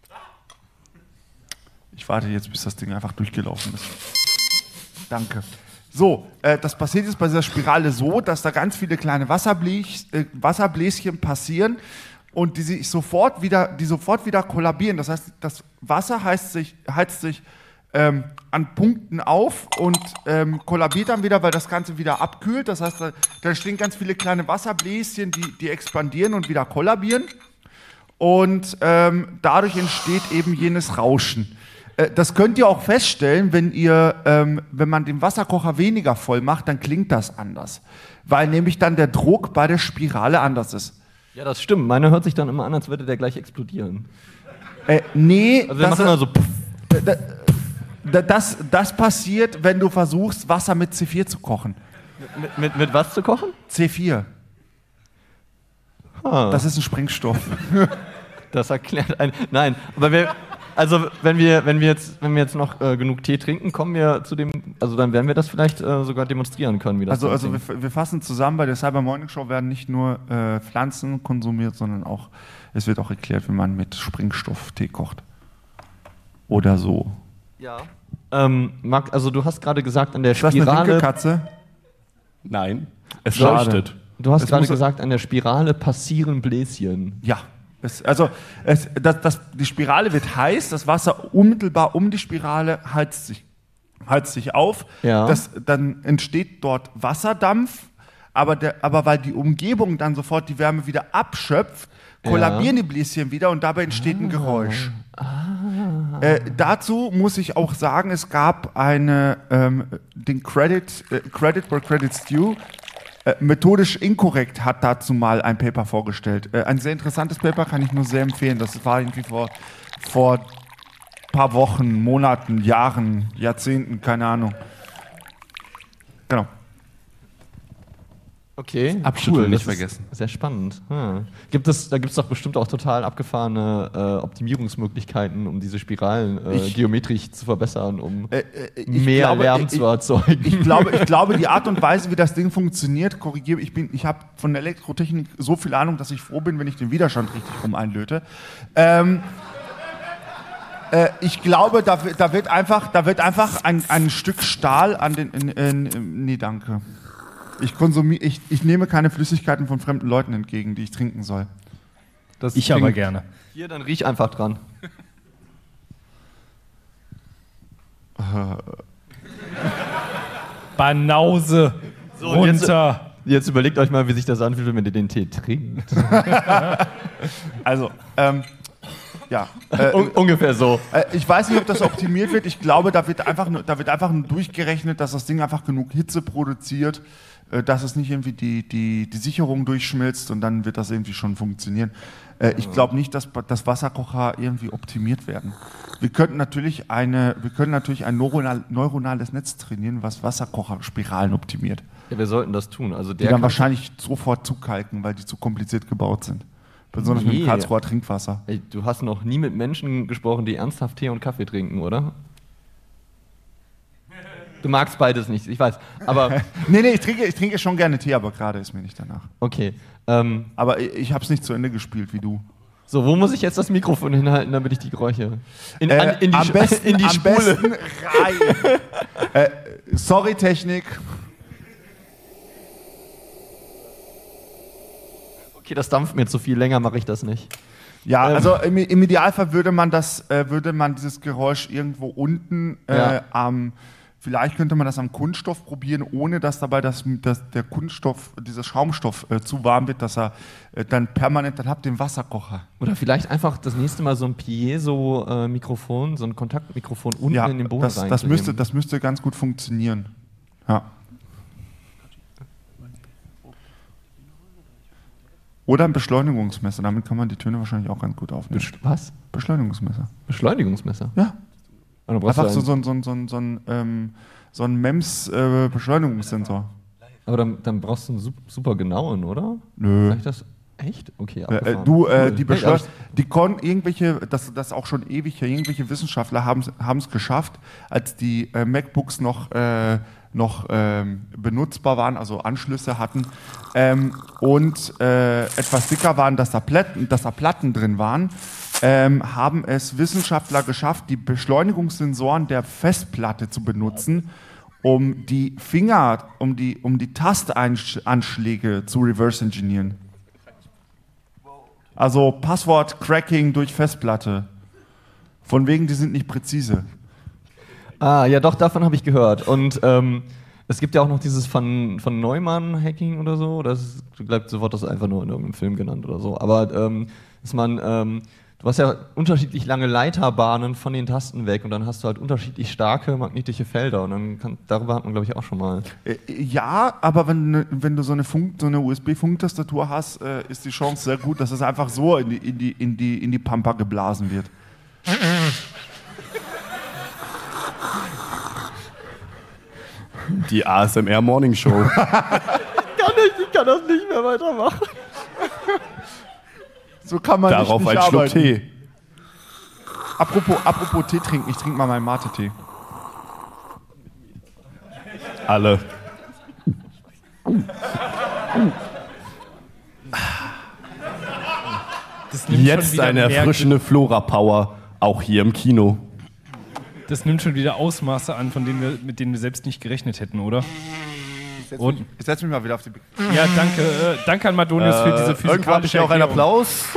Ich warte jetzt, bis das Ding einfach durchgelaufen ist. Danke. So, äh, das passiert jetzt bei dieser Spirale so, dass da ganz viele kleine Wasserblech, äh, Wasserbläschen passieren und die sich sofort wieder, die sofort wieder kollabieren. Das heißt, das Wasser heizt sich, heizt sich ähm, an Punkten auf und ähm, kollabiert dann wieder, weil das Ganze wieder abkühlt. Das heißt, da, da entstehen ganz viele kleine Wasserbläschen, die, die expandieren und wieder kollabieren. Und ähm, dadurch entsteht eben jenes Rauschen. Äh, das könnt ihr auch feststellen, wenn ihr, ähm, wenn man den Wasserkocher weniger voll macht, dann klingt das anders. Weil nämlich dann der Druck bei der Spirale anders ist. Ja, das stimmt. Meiner hört sich dann immer an, als würde der gleich explodieren. Äh, nee, Also wir das, machen immer so. Pff. da- da- das, das passiert, wenn du versuchst, Wasser mit C vier zu kochen. Mit, mit, mit was zu kochen? C vier. Ah, Das ist ein Sprengstoff. das erklärt ein. Nein, aber wir. Also wenn wir, wenn wir jetzt, wenn wir jetzt noch äh, genug Tee trinken, kommen wir zu dem. Also dann werden wir das vielleicht äh, sogar demonstrieren können, wie das Also, also aussieht. wir, wir fassen zusammen, bei der Cyber Morning Show werden nicht nur äh, Pflanzen konsumiert, sondern auch, es wird auch erklärt, wie man mit Sprengstoff Tee kocht. Oder so. Ja. Ähm, Marc, also du hast gerade gesagt, an der Ist das eine Spirale. Winkelkatze? Nein, es Schade. leuchtet. Du hast Es gerade muss- gesagt, an der Spirale passieren Bläschen. Ja. Es, also es, das, das, die Spirale wird heiß, das Wasser unmittelbar um die Spirale heizt sich, heizt sich auf. Ja. Das, dann entsteht dort Wasserdampf, aber, der, aber weil die Umgebung dann sofort die Wärme wieder abschöpft, kollabieren Ja. die Bläschen wieder und dabei entsteht ein Geräusch. Äh, dazu muss ich auch sagen, es gab eine, ähm, den Credit, äh, Credit where Credit's due. Äh, methodisch inkorrekt hat dazu mal ein Paper vorgestellt. Äh, ein sehr interessantes Paper, kann ich nur sehr empfehlen. Das war irgendwie vor, vor paar Wochen, Monaten, Jahren, Jahrzehnten, keine Ahnung. Genau. Okay, Abschütteln cool, nicht das ist vergessen. Sehr spannend. Hm. Gibt es, da gibt es doch bestimmt auch total abgefahrene äh, Optimierungsmöglichkeiten, um diese Spiralen äh, Ich- geometrisch zu verbessern, um Äh, äh, ich mehr glaube, Lärm ich- zu erzeugen. Ich glaube, ich glaube, die Art und Weise, wie das Ding funktioniert, korrigiere ich bin, ich habe von der Elektrotechnik so viel Ahnung, dass ich froh bin, wenn ich den Widerstand richtig rum einlöte. Ähm, äh, ich glaube, da, wi- da wird einfach, da wird einfach ein, ein Stück Stahl an den. In, in, in, nee, danke. Ich konsumiere, ich, ich nehme keine Flüssigkeiten von fremden Leuten entgegen, die ich trinken soll. Das Ich aber klingt- gerne. Hier, dann riech einfach dran. Banause. So, und jetzt- runter. Jetzt überlegt euch mal, wie sich das anfühlt, wenn ihr den Tee trinkt. Also, ähm, ja. Äh, Un ungefähr so. Äh, ich weiß nicht, ob das optimiert wird. Ich glaube, da wird einfach nur, da wird einfach nur durchgerechnet, dass das Ding einfach genug Hitze produziert, äh, dass es nicht irgendwie die, die, die Sicherung durchschmilzt und dann wird das irgendwie schon funktionieren. Äh, ich glaube nicht, dass, dass Wasserkocher irgendwie optimiert werden. Wir könnten natürlich, eine, wir können natürlich ein neuronal, neuronales Netz trainieren, was Wasserkocherspiralen optimiert. Ja, wir sollten das tun. Also Die der dann kann- wahrscheinlich sofort zukalken, weil die zu kompliziert gebaut sind. Besonders mit dem Nee. Karlsruher Trinkwasser. Ey, du hast noch nie mit Menschen gesprochen, die ernsthaft Tee und Kaffee trinken, oder? Du magst beides nicht, ich weiß. Aber nee, nee, ich trinke, ich trinke schon gerne Tee, aber gerade ist mir nicht danach. okay. Ähm, Aber ich, ich habe es nicht zu Ende gespielt wie du. so, wo muss ich jetzt das Mikrofon hinhalten, damit ich die Geräusche in, Äh, an, in die, am Sch- besten, in die am Spule. besten rein. äh, sorry, Technik. Okay, das dampft mir zu viel, länger mache ich das nicht. Ja, Ähm. also im, im Idealfall würde man das, äh, würde man dieses Geräusch irgendwo unten äh, Ja. am, vielleicht könnte man das am Kunststoff probieren, ohne dass dabei das, das, der Kunststoff, dieser Schaumstoff äh, zu warm wird, dass er äh, dann permanent, dann habt ihr den Wasserkocher. Oder vielleicht einfach das nächste Mal so ein Piezo-Mikrofon, so ein Kontaktmikrofon unten Ja, in den Boden das, das, reinzunehmen. müsste, das müsste ganz gut funktionieren. Ja. Oder ein Beschleunigungsmesser, damit kann man die Töne wahrscheinlich auch ganz gut aufnehmen. Besch- was? Beschleunigungsmesser. Beschleunigungsmesser? Ja. Ah, dann brauchst du Einfach so, einen- so, ein- so, ein- so, ein, ähm, so ein M E M S-Beschleunigungssensor. Aber dann, dann brauchst du einen sup- super genauen, oder? Nö. Kann ich das? Echt? Okay, Äh, äh, abgefahren. du, äh, Cool. die, Hey, Beschleu aber ich- die kon irgendwelche, das, das auch schon ewig her, irgendwelche Wissenschaftler haben es geschafft, als die äh, MacBooks noch, äh, noch ähm, benutzbar waren, also Anschlüsse hatten ähm, und äh, etwas dicker waren, dass da, Platten, dass da Platten drin waren, ähm, haben es Wissenschaftler geschafft, die Beschleunigungssensoren der Festplatte zu benutzen, um die Finger, um die, um die Tastanschläge zu reverse engineeren. Also Passwort-Cracking durch Festplatte. Von wegen, die sind nicht präzise. Ah, ja, doch, davon habe ich gehört. Und ähm, es gibt ja auch noch dieses von, von Neumann-Hacking oder so. Das bleibt sofort das einfach nur in irgendeinem Film genannt oder so. Aber ähm, dass man, ähm, du hast ja unterschiedlich lange Leiterbahnen von den Tasten weg und dann hast du halt unterschiedlich starke magnetische Felder. Und dann kann, darüber hat man, glaube ich, auch schon mal. Äh, Ja, aber wenn, ne- wenn du so eine, Funk, so eine U S B-Funktastatur hast, äh, ist die Chance sehr gut, dass es einfach so in die, in die, in die, in die Pampa geblasen wird. Die A S M R Morning Show. Ich kann, nicht, ich kann das nicht mehr weitermachen. So kann man Darauf nicht, nicht ein Schluck arbeiten. Tee. Apropos, apropos Tee trinken, ich trinke mal meinen Mate-Tee. Alle. Das nimmt schon Jetzt wieder eine mehr- erfrischende Flora-Power, auch hier im Kino. Das nimmt schon wieder Ausmaße an, von denen wir, mit denen wir selbst nicht gerechnet hätten, oder? Ich setze Und- mich, ich setz mich mal wieder auf die Be Ja, danke, äh, danke an Madonius für diese physikalische Irgendwann bitte auch einen Erklärung. Applaus.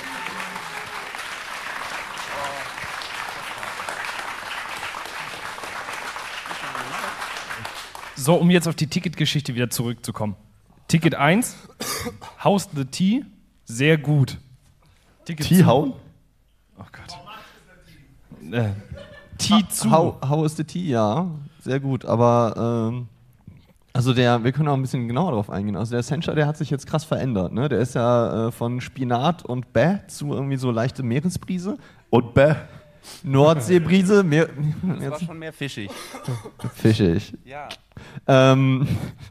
So, um jetzt auf die Ticketgeschichte wieder zurückzukommen. Ticket eins, House the Tea, sehr gut. Ticket Tee zwei- hauen? Oh Gott. Äh, Tea zu. How, how is the tea? Ja, sehr gut. Aber ähm, Also der, wir können auch ein bisschen genauer darauf eingehen. Also der Sencha, der hat sich jetzt krass verändert. Ne? Der ist ja äh, von Spinat und Bäh zu irgendwie so leichte Meeresbrise. Und Bäh? Nordseebrise. Meer, Das war schon mehr fischig. Fischig. Ja. Ähm,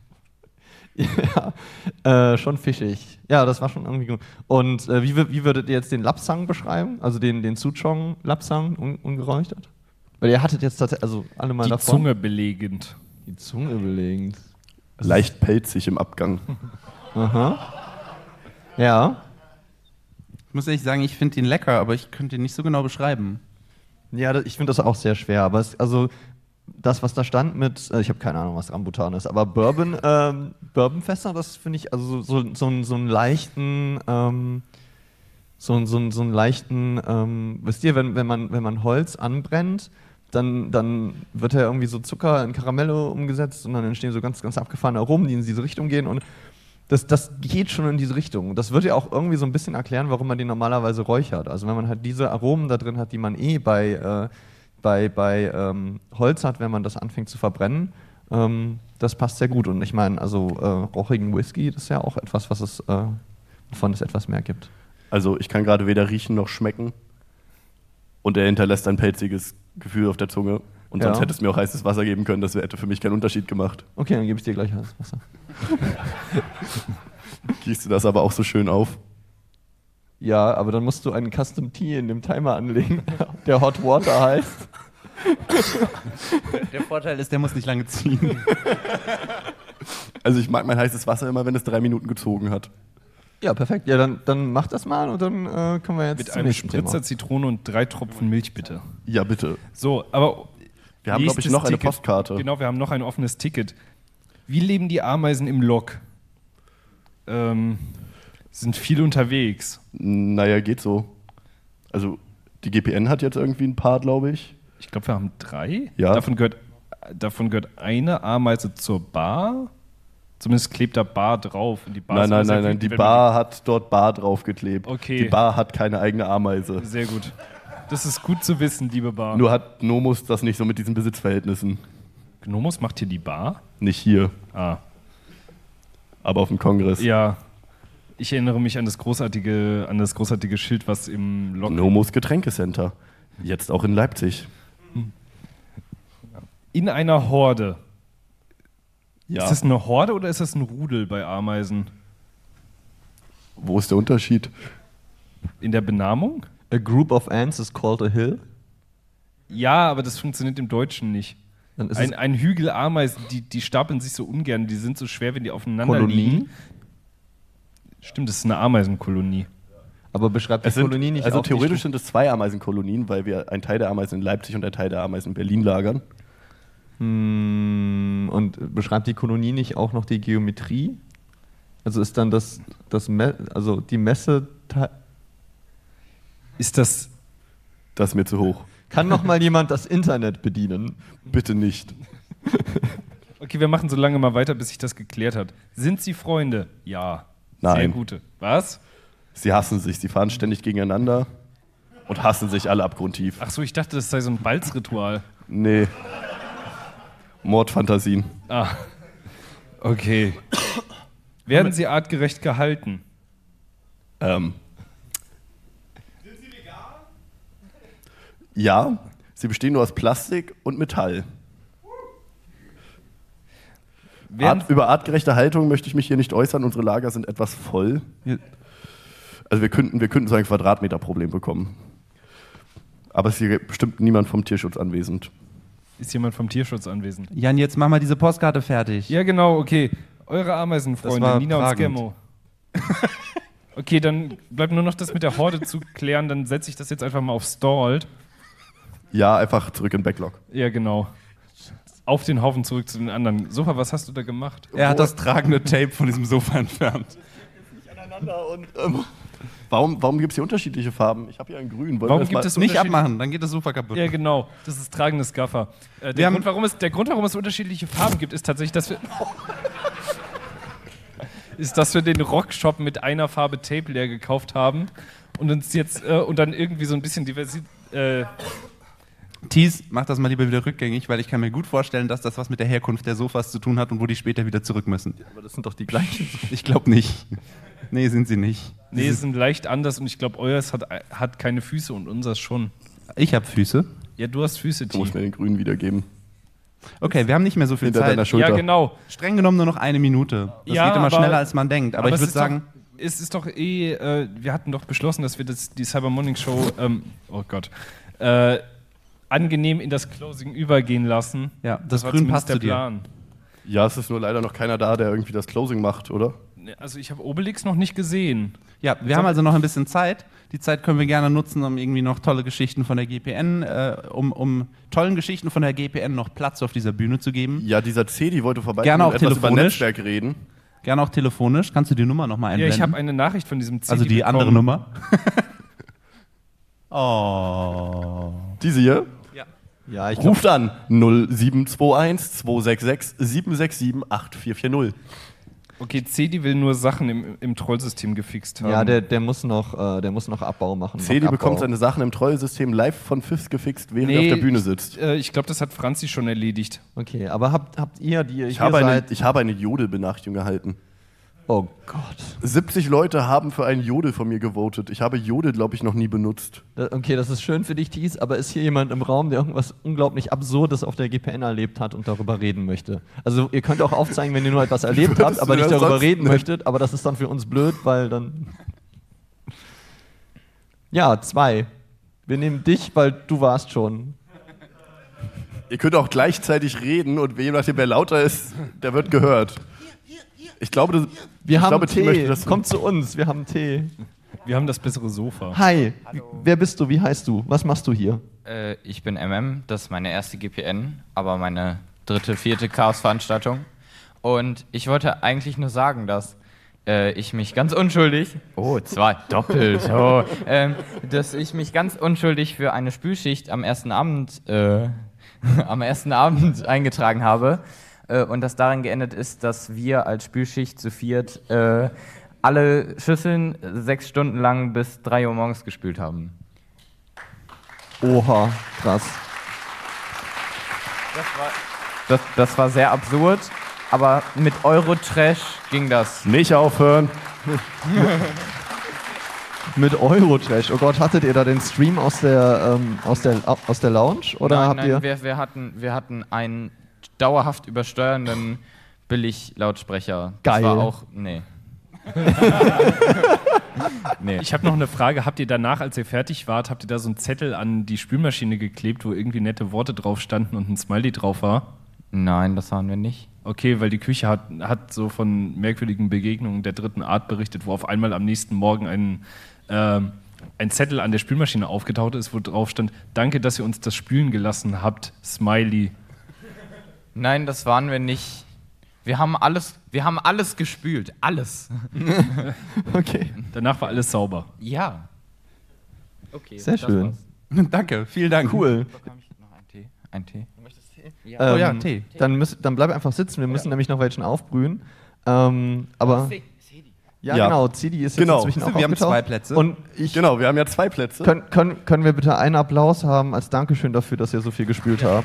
ja, äh, schon fischig. Ja, das war schon irgendwie gut. Und äh, wie, wie würdet ihr jetzt den Lapsang beschreiben? Also den, den Souchong Lapsang un, ungeräuchert? Weil ihr hattet jetzt tatsächlich, also alle mal Die davon. Zunge belegend. Die Zunge belegend. Leicht pelzig im Abgang. Aha. Ja. Ich muss ehrlich sagen, ich finde den lecker, aber ich könnte ihn nicht so genau beschreiben. Ja, das, ich finde das auch sehr schwer. Aber es, also das, was da stand mit, äh, ich habe keine Ahnung, was Rambutan ist, aber Bourbon, ähm, Bourbonfässer, das finde ich, also so, so, so, so einen leichten, ähm, so, so, so einen leichten, ähm, wisst ihr, wenn, wenn, man, wenn man Holz anbrennt, dann, dann wird ja irgendwie so Zucker in Karamelle umgesetzt und dann entstehen so ganz, ganz abgefahrene Aromen, die in diese Richtung gehen und das, das geht schon in diese Richtung. Das würde ja auch irgendwie so ein bisschen erklären, warum man die normalerweise räuchert. Also wenn man halt diese Aromen da drin hat, die man eh bei, äh, bei, bei ähm, Holz hat, wenn man das anfängt zu verbrennen, ähm, das passt sehr gut. Und ich meine, also äh, rauchigen Whisky, das ist ja auch etwas, was es, äh, wovon es etwas mehr gibt. Also ich kann gerade weder riechen noch schmecken und er hinterlässt ein pelziges Gefühl auf der Zunge. Und sonst Ja. hätte es mir auch heißes Wasser geben können, das hätte für mich keinen Unterschied gemacht. Okay, dann gebe ich dir gleich heißes Wasser. Gießt du das aber auch so schön auf? Ja, aber dann musst du einen Custom Tea in dem Timer anlegen, der Hot Water heißt. Der Vorteil ist, der muss nicht lange ziehen. Also ich mag mein heißes Wasser immer, wenn es drei Minuten gezogen hat. Ja, perfekt. Ja, dann, dann mach das mal und dann äh, können wir jetzt Mit zum einem nächsten Spritzer Thema. Zitrone und drei Tropfen Milch, bitte. Ja, bitte. So, aber Wir haben, glaube ich, nächstes noch eine Ticket. Postkarte. Genau, wir haben noch ein offenes Ticket. Wie leben die Ameisen im Lok? Ähm, sind viel unterwegs. Naja, geht so. Also die G P N hat jetzt irgendwie ein paar, glaube ich. Ich glaube, wir haben drei. Ja. Davon gehört, davon gehört eine Ameise zur Bar. Zumindest klebt da Bar drauf. Und die Bar Nein, ist nein, immer sehr nein, nein. wütend, Die wenn Bar hat dort Bar draufgeklebt. Okay. Die Bar hat keine eigene Ameise. man die- Sehr gut. Das ist gut zu wissen, liebe Bar. Nur hat Nomus das nicht so mit diesen Besitzverhältnissen. Gnomus macht hier die Bar? Nicht hier, Ah. aber auf dem Kongress. Ja. Ich erinnere mich an das großartige, an das großartige Schild, was im Lok. Nomus Getränkecenter. Jetzt auch in Leipzig. In einer Horde. Ja. Ist das eine Horde oder ist das ein Rudel bei Ameisen? Wo ist der Unterschied? In der Benamung? A group of ants is called a hill. Ja, aber das funktioniert im Deutschen nicht. Dann ist Ein, es ein Hügel Ameisen, die, die stapeln sich so ungern, die sind so schwer, wenn die aufeinander Kolonie? liegen. Stimmt, das ist eine Ameisenkolonie. aber beschreibt die Es sind, Kolonie nicht also auch die theoretisch Stru- sind es zwei Ameisenkolonien, weil wir einen Teil der Ameisen in Leipzig und einen Teil der Ameisen in Berlin lagern. Hm, und beschreibt die Kolonie nicht auch noch die Geometrie? Also ist dann das, das Me also die Messe Ist das. Das ist mir zu hoch. kann noch mal jemand das Internet bedienen? Bitte nicht. Okay, wir machen so lange mal weiter, bis sich das geklärt hat. Sind sie Freunde? Ja. Sehr Nein. gute. Was? Sie hassen sich, sie fahren ständig gegeneinander und hassen sich alle abgrundtief. Ach so, ich dachte, das sei so ein Balzritual. Nee. Mordfantasien. Ah. Okay. Werden sie artgerecht gehalten? Ähm. Ja, sie bestehen nur aus Plastik und Metall. Werden, Art, über artgerechte Haltung möchte ich mich hier nicht äußern. Unsere Lager sind etwas voll. Also wir könnten, wir könnten so ein Quadratmeterproblem bekommen. Aber es ist hier bestimmt niemand vom Tierschutz anwesend. ist jemand vom Tierschutz anwesend? Jan, jetzt mach mal diese Postkarte fertig. Ja, genau, okay. Eure Das Ameisenfreunde, war Nina fragend. und Skemmo. Okay, dann bleibt nur noch das mit der Horde zu klären. Dann setze ich das jetzt einfach mal auf Stalled. Ja, einfach zurück in Backlog. Ja, genau. Auf den Haufen zurück zu den anderen. Sofa, was hast du da gemacht? Er hat das tragende Tape von diesem Sofa entfernt. Und, ähm, warum warum gibt es hier unterschiedliche Farben? Ich habe hier ein Grün. Wollen wir Warum das gibt mal- es Nicht unterschiedliche- abmachen, dann geht das Sofa kaputt. Ja, genau. Das ist tragendes Gaffer. Äh, Wir der, haben- Grund, warum es, der Grund, warum es unterschiedliche Farben gibt, ist tatsächlich, dass wir. ist, dass wir den Rockshop mit einer Farbe Tape leer gekauft haben und uns jetzt äh, und dann irgendwie so ein bisschen diversi äh, Thies, mach das mal lieber wieder rückgängig, weil ich kann mir gut vorstellen, dass das was mit der Herkunft der Sofas zu tun hat und wo die später wieder zurück müssen. Aber das sind doch die gleichen. Ich glaube nicht. Nee, sind sie nicht. Nee, sie sind leicht anders und ich glaube, euers hat, hat keine Füße und unseres schon. Ich habe Füße. Ja, du hast Füße, Du musst mir den grünen wiedergeben. Okay, wir haben nicht mehr so viel Hinter Zeit. deiner Schulter. Ja, genau. Streng genommen nur noch eine Minute. Das Ja, geht immer aber- schneller, als man denkt. Aber, Aber ich es würde ist sagen, doch, es ist doch eh, äh, wir hatten doch beschlossen, dass wir das, die Cyber Morning Show, ähm, oh Gott, äh, angenehm in das Closing übergehen lassen. ja, das war Grün zumindest passt der zu dir. Plan. Ja, es ist nur leider noch keiner da, der irgendwie das Closing macht, oder? Also ich habe Obelix noch nicht gesehen. Ja, wir haben also noch ein bisschen Zeit. Die Zeit können wir gerne nutzen, um irgendwie noch tolle Geschichten von der G P N, äh, um, um tollen Geschichten von der G P N noch Platz auf dieser Bühne zu geben. Ja, dieser C, die wollte vorbei Gerne auch etwas über telefonisch. Netzwerk reden. Gerne auch telefonisch. Kannst du die Nummer nochmal Ja, einblenden? ich habe eine Nachricht von diesem C D Also die bekommen. andere Nummer. Oh. Diese hier? Ja, ich glaub, Ruft an null sieben zwei eins zwei sechs sechs sieben sechs sieben acht vier vier null. Okay, C D will nur Sachen im, im Trollsystem gefixt haben. ja, der, der, muss noch, äh, der muss noch Abbau machen. C D noch bekommt Abbau. seine Sachen im Trollsystem live von F I S gefixt, während er Nee, auf der Bühne sitzt. Ich, äh, ich glaube, das hat Franzi schon erledigt. Okay, aber habt, habt ihr, die ihr Ich hier habe, eine, seid... ich habe eine Jodel-Benachrichtigung erhalten. Oh Gott. siebzig Leute haben für einen Jodel von mir gewotet. Ich habe Jodel, glaube ich, noch nie benutzt. Da- Okay, das ist schön für dich, Thies, aber ist hier jemand im Raum, der irgendwas unglaublich Absurdes auf der G P N erlebt hat und darüber reden möchte? Also ihr könnt auch aufzeigen, wenn ihr nur etwas erlebt Würdest habt, du aber nicht denn darüber sonst reden nicht? möchtet, aber das ist dann für uns blöd, weil dann... Ja, zwei. Wir nehmen dich, weil du warst schon. Ihr könnt auch gleichzeitig reden und je nachdem, wer lauter ist, der wird gehört. Ich glaube, das, Wir ich haben glaube, Tim Tee. möchte das. Kommt zu uns, wir haben Tee. Wir haben das bessere Sofa. Hi, wer bist du, wie heißt du, was machst du hier? Äh, ich bin M M, das ist meine erste G P N, aber meine dritte, vierte Chaos-Veranstaltung. Und ich wollte eigentlich nur sagen, dass äh, ich mich ganz unschuldig, oh, zwei, doppelt, oh, ähm, dass ich mich ganz unschuldig für eine Spülschicht am ersten Abend, äh, am ersten Abend eingetragen habe. Äh, und das daran geendet ist, dass wir als Spülschicht zu viert äh, alle Schüsseln sechs Stunden lang bis drei Uhr morgens gespült haben. Oha, krass. Das war, das, das war sehr absurd, aber mit Eurotrash ging das. Nicht aufhören. Mit Eurotrash. Oh Gott, hattet ihr da den Stream aus der, ähm, aus der, aus der Lounge? Oder nein, habt nein, ihr. Wir, wir, hatten, wir hatten einen dauerhaft übersteuernden Billig-Lautsprecher. Geil. Das war auch. Nee. Nee. Ich habe noch eine Frage. Habt ihr danach, als ihr fertig wart, habt ihr da so einen Zettel an die Spülmaschine geklebt, wo irgendwie nette Worte drauf standen und ein Smiley drauf war? Nein, das haben wir nicht. Okay, weil die Küche hat, hat so von merkwürdigen Begegnungen der dritten Art berichtet, wo auf einmal am nächsten Morgen ein, ähm, ein Zettel an der Spülmaschine aufgetaucht ist, wo drauf stand: Danke, dass ihr uns das spülen gelassen habt, Smiley. Nein, das waren wir nicht. Wir haben alles, wir haben alles gespült. Alles. Okay. Danach war alles sauber. Ja. Okay. Sehr das schön. war's. Danke, vielen Dank. Cool. Bekomme ich noch einen Tee? Ein Tee? Du möchtest Tee? Ähm, Oh ja, Tee. Dann, müsst, dann bleib einfach sitzen, wir müssen nämlich noch welchen aufbrühen. Ähm, aber. Ja, Ja. genau, Zidi ist jetzt Genau. inzwischen auch Wir haben aufgetaucht. zwei Plätze. Und ich, Genau, wir haben ja zwei Plätze. können, können, können wir bitte einen Applaus haben als Dankeschön dafür, dass ihr so viel gespült habt?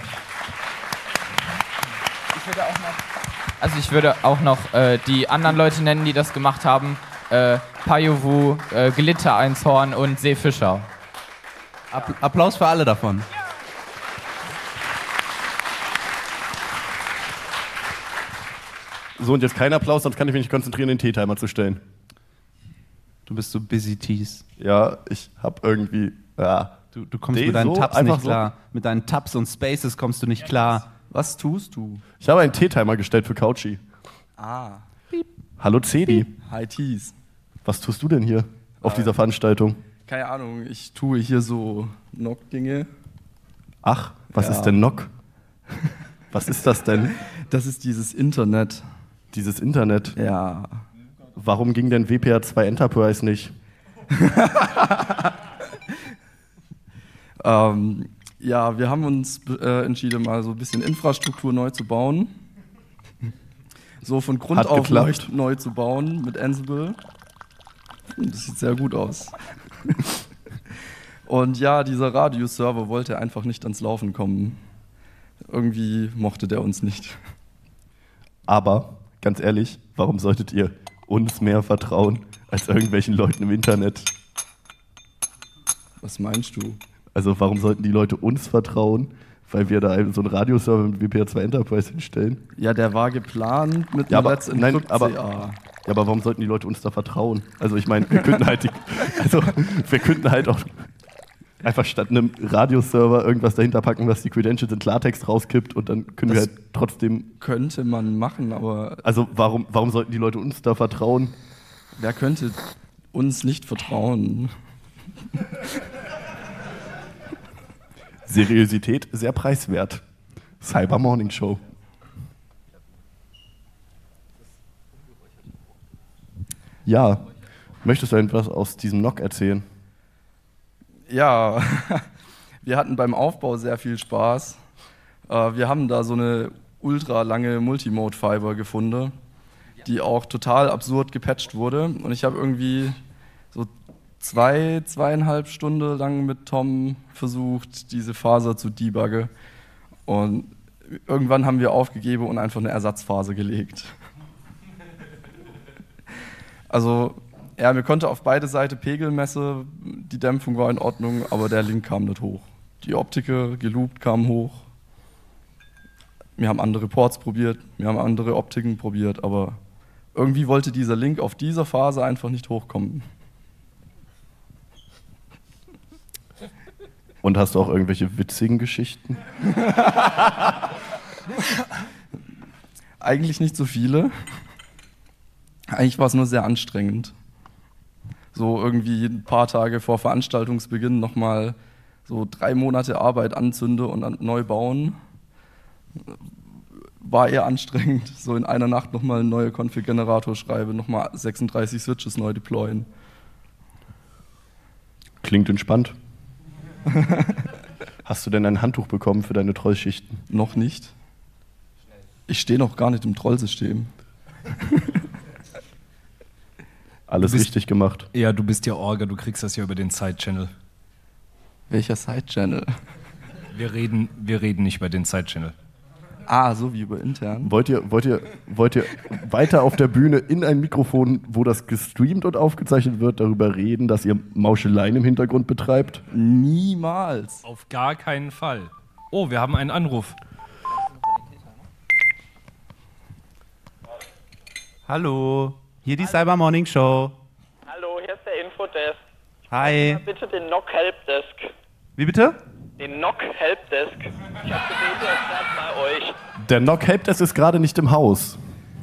Ich würde auch noch, also ich würde auch noch äh, die anderen Leute nennen, die das gemacht haben. Äh, Payovu, äh, Glitter-Einshorn und Seefischer. App- Applaus für alle davon. So, und jetzt kein Applaus, sonst kann ich mich nicht konzentrieren, den Teetimer zu stellen. Du bist so busy, Tees. Ja, ich hab irgendwie. Ja. Du, du kommst Nee, mit deinen so, Tabs einfach nicht so. klar. Mit deinen Tabs und Spaces kommst du nicht klar. Was tust du? Ich habe einen Teetimer gestellt für Couchy. Ah. Hallo Cedi. Hi Tees. Was tust du denn hier auf Äh. dieser Veranstaltung? Keine Ahnung, ich tue hier so Knock-Dinge. Ach, was Ja. ist denn Nock? Was ist das denn? Das ist dieses Internet. Dieses Internet? Ja. Warum ging denn W P R zwei Enterprise nicht? ähm, ja, wir haben uns äh, entschieden, mal so ein bisschen Infrastruktur neu zu bauen. So von Grund Hat auf neu, geklappt. neu zu bauen mit Ansible. Hm, Das sieht sehr gut aus. Und ja, dieser Radius-Server wollte einfach nicht ans Laufen kommen. Irgendwie mochte der uns nicht. Aber, ganz ehrlich, warum solltet ihr uns mehr vertrauen als irgendwelchen Leuten im Internet? Was meinst du? Also warum sollten die Leute uns vertrauen, weil wir da einen- so einen Radioserver mit W P R zwei Enterprise hinstellen? Ja, der war geplant mit Ja, einer aber, Let's nein, Encrypt aber, C A. ja, aber warum sollten die Leute uns da vertrauen? Also ich meine, wir könnten halt, die, also wir könnten halt auch einfach statt einem Radioserver irgendwas dahinter packen, was die Credentials in Klartext rauskippt und dann können Das wir halt trotzdem... Könnte man machen, aber... Also warum, warum sollten die Leute uns da vertrauen? Wer könnte uns nicht vertrauen? Seriosität sehr preiswert. Cyber Morning Show. Ja, möchtest du etwas aus diesem N O C erzählen? Ja, wir hatten beim Aufbau sehr viel Spaß. Äh, Wir haben da so eine ultra lange Multimode-Fiber gefunden, die auch total absurd gepatcht wurde. Und ich habe irgendwie so zwei, zweieinhalb Stunden lang mit Tom versucht, diese Faser zu debuggen. Und irgendwann haben wir aufgegeben und einfach eine Ersatzphase gelegt. Also, ja, mir konnte auf beide Seiten Pegel messen, die Dämpfung war in Ordnung, aber der Link kam nicht hoch. Die Optiker, geloopt, kamen hoch. Wir haben andere Ports probiert, wir haben andere Optiken probiert, aber irgendwie wollte dieser Link auf dieser Phase einfach nicht hochkommen. Und hast du auch irgendwelche witzigen Geschichten? Eigentlich nicht so viele. Eigentlich war es nur sehr anstrengend. So irgendwie ein paar Tage vor Veranstaltungsbeginn nochmal so drei Monate Arbeit anzünde und dann neu bauen. War eher anstrengend. So in einer Nacht nochmal einen neuen Config-Generator schreiben, nochmal sechsunddreißig Switches neu deployen. Klingt entspannt. Hast du denn ein Handtuch bekommen für deine Trollschichten? Noch nicht. Ich stehe noch gar nicht im Trollsystem. Alles Du bist- richtig gemacht. Ja, du bist ja Orga, du kriegst das ja über den Side-Channel. Welcher Side-Channel? Wir reden, wir reden nicht über den Side-Channel. Ah, so wie über intern. Wollt ihr, wollt ihr, wollt ihr weiter auf der Bühne in ein Mikrofon, wo das gestreamt und aufgezeichnet wird, darüber reden, dass ihr Mauscheleien im Hintergrund betreibt? Niemals. Auf gar keinen Fall. Oh, wir haben einen Anruf. Hallo, hier die Cyber Morning Show. Hallo, hier ist der Infodesk. Hi. Bitte den N O C Helpdesk. Wie bitte? Den N O C Helpdesk. Ich hab gesehen, der ist gerade bei euch. Der N O C Helpdesk ist gerade nicht im Haus.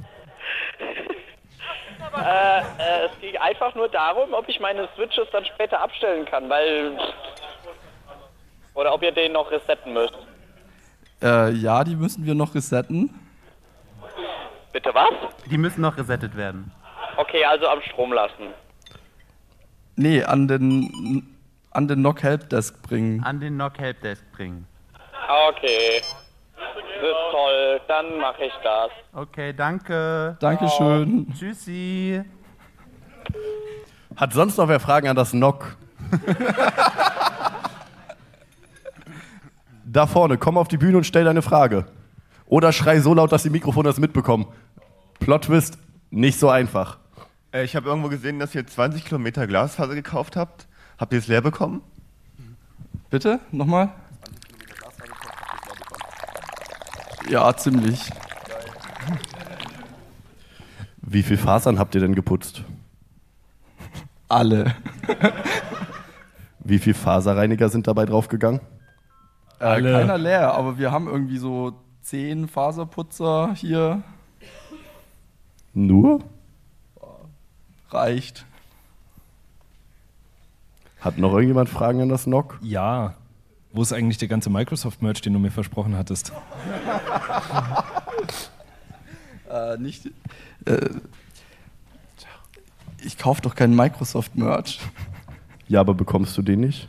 Äh, äh, es ging einfach nur darum, ob ich meine Switches dann später abstellen kann, weil... Oder ob ihr den noch resetten müsst. Äh, ja, die müssen wir noch resetten. Bitte was? Die müssen noch resettet werden. Okay, also am Strom lassen. Nee, an den, an den N O C Helpdesk bringen. An den N O C Helpdesk bringen. Okay. Das ist toll, dann mache ich das. Okay, danke. Dankeschön. Oh. Tschüssi. Hat sonst noch wer Fragen an das N O C? Da vorne, komm auf die Bühne und stell deine Frage. Oder schrei so laut, dass die Mikrofone das mitbekommen. Plot-Twist, nicht so einfach. Äh, ich habe irgendwo gesehen, dass ihr zwanzig Kilometer Glasfaser gekauft habt. Habt ihr es leer bekommen? Bitte? Nochmal? Ja, ziemlich. Wie viel Fasern habt ihr denn geputzt? Alle. Wie viel Faserreiniger sind dabei draufgegangen? Äh, Alle. keiner leer, aber wir haben irgendwie so zehn Faserputzer hier. Nur? Reicht. Hat noch irgendjemand Fragen an das N O C? Ja. Wo ist eigentlich der ganze Microsoft-Merch, den du mir versprochen hattest? äh, nicht. Äh, ich kaufe doch keinen Microsoft-Merch. Ja, aber bekommst du den nicht?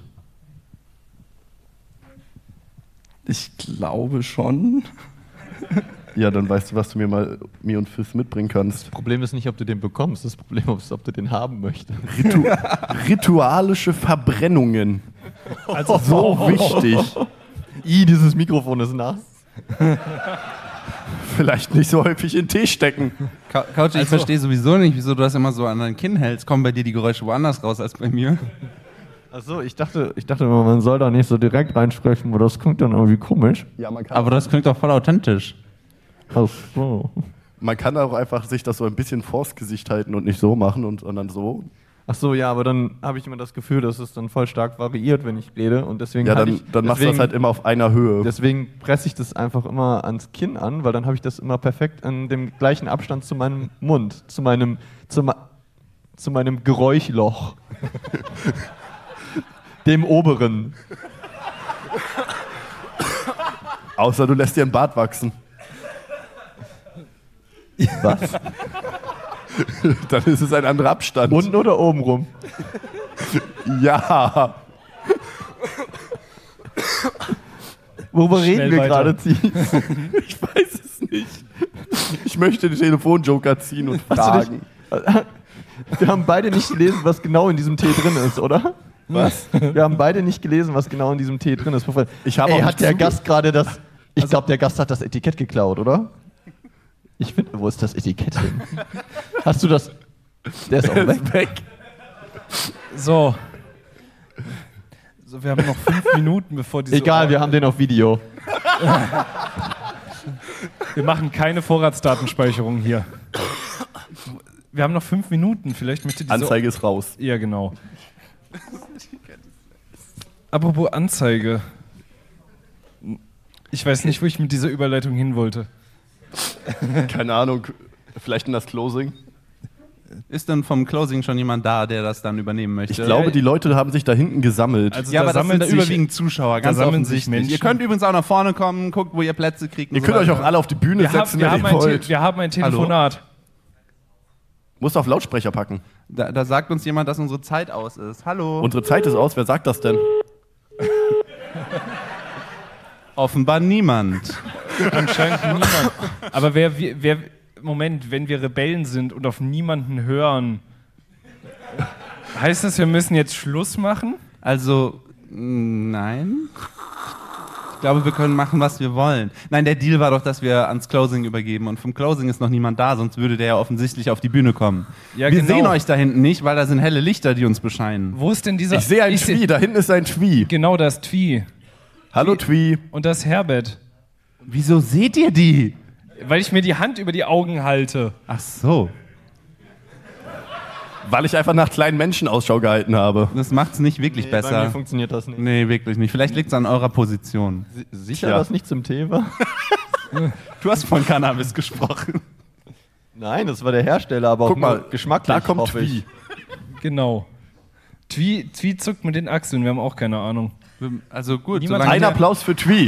Ich glaube schon. Ja, dann weißt du, was du mir mal mir und Fizz mitbringen kannst. Das Problem ist nicht, ob du den bekommst, das Problem ist, ob du den haben möchtest. Ritu ritualische Verbrennungen. Also so wichtig. I, dieses Mikrofon ist nass. Vielleicht nicht so häufig in Tee stecken. Ka- Couch, ich Also- verstehe sowieso nicht, wieso du das immer so an dein Kinn hältst. Kommen bei dir die Geräusche woanders raus als bei mir? Achso, ich dachte, ich dachte immer, man soll da nicht so direkt reinsprechen, weil das klingt dann irgendwie komisch. Ja, man kann Aber das klingt doch voll authentisch. Ach so. Man kann auch einfach sich das so ein bisschen vors Gesicht halten und nicht so machen, und, sondern so. Ach so, ja, aber dann habe ich immer das Gefühl, dass es dann voll stark variiert, wenn ich rede. Und deswegen Ja, halte dann, ich, dann machst du das deswegen- halt immer auf einer Höhe. Deswegen presse ich das einfach immer ans Kinn an, weil dann habe ich das immer perfekt an dem gleichen Abstand zu meinem Mund, zu meinem, zu, ma zu meinem Geräuschloch. Dem oberen. Außer du lässt dir einen Bart wachsen. Was? Dann ist es ein anderer Abstand. Unten oder oben rum? Ja. Worüber Schnell reden wir weiter. gerade, Zies? Ich weiß es nicht. Ich möchte den Telefonjoker ziehen und Hast du fragen. dich- Wir haben beide nicht gelesen, was genau in diesem Tee drin ist, oder? Was? Wir haben beide nicht gelesen, was genau in diesem Tee drin ist. Ich habe Ey, auch hat nicht der zuge- Gast gerade das... Ich glaube, der Gast hat das Etikett geklaut, oder? Ich finde, wo ist das Etikett hin? Hast du das... Der ist auch Der weg. ist weg. So. So, wir haben noch fünf Minuten, bevor diese. Egal, wir haben den auf Video. Wir machen keine Vorratsdatenspeicherung hier. Wir haben noch fünf Minuten, vielleicht möchte diese Anzeige ist raus. Ja, genau. Apropos Anzeige. Ich weiß nicht, wo ich mit dieser Überleitung hin wollte. Keine Ahnung, vielleicht in das Closing. Ist denn vom Closing schon jemand da, der das dann übernehmen möchte? Ich glaube, die Leute haben sich da hinten gesammelt. Also ja, aber das sind da überwiegend Zuschauer, ganz da sammeln offensichtlich. sich Menschen. Ihr könnt übrigens auch nach vorne kommen, guckt, wo ihr Plätze kriegt. und Ihr so könnt euch weiter. auch alle auf die Bühne Wir, haben, setzen, wir, wenn haben ihr ein wollt. Te- wir haben ein Telefonat. Musst du auf Lautsprecher packen. Da, da sagt uns jemand, dass unsere Zeit aus ist. Hallo. Unsere Zeit ist aus, wer sagt das denn? Offenbar niemand. Anscheinend niemand. Aber wer, wer, Moment, wenn wir Rebellen sind und auf niemanden hören, heißt das, wir müssen jetzt Schluss machen? Also, nein. Ich glaube, wir können machen, was wir wollen. Nein, der Deal war doch, dass wir ans Closing übergeben. Und vom Closing ist noch niemand da, sonst würde der ja offensichtlich auf die Bühne kommen. Ja, wir genau. sehen euch da hinten nicht, weil da sind helle Lichter, die uns bescheinen. Wo ist denn dieser... Ich sehe ein Ich seh- Twi, da hinten ist ein Twi. Genau, das Twi. Hallo Twi. Und das Herbert. Wieso seht ihr die? Weil ich mir die Hand über die Augen halte. Ach so. Weil ich einfach nach kleinen Menschen Ausschau gehalten habe. Das macht's nicht wirklich Nee, besser. bei mir funktioniert das nicht. Nee, wirklich nicht. Vielleicht liegt es an eurer Position. Sicher, Ja. dass nicht zum Tee war? Du hast von Cannabis gesprochen. Nein, das war der Hersteller, aber Guck auch mal, nur geschmacklich, da kommt hoffe ich. Twi. Genau. Twi, Twi zuckt mit den Achseln, wir haben auch keine Ahnung. Also gut, Niemand- solange Ein der- Applaus für Twi.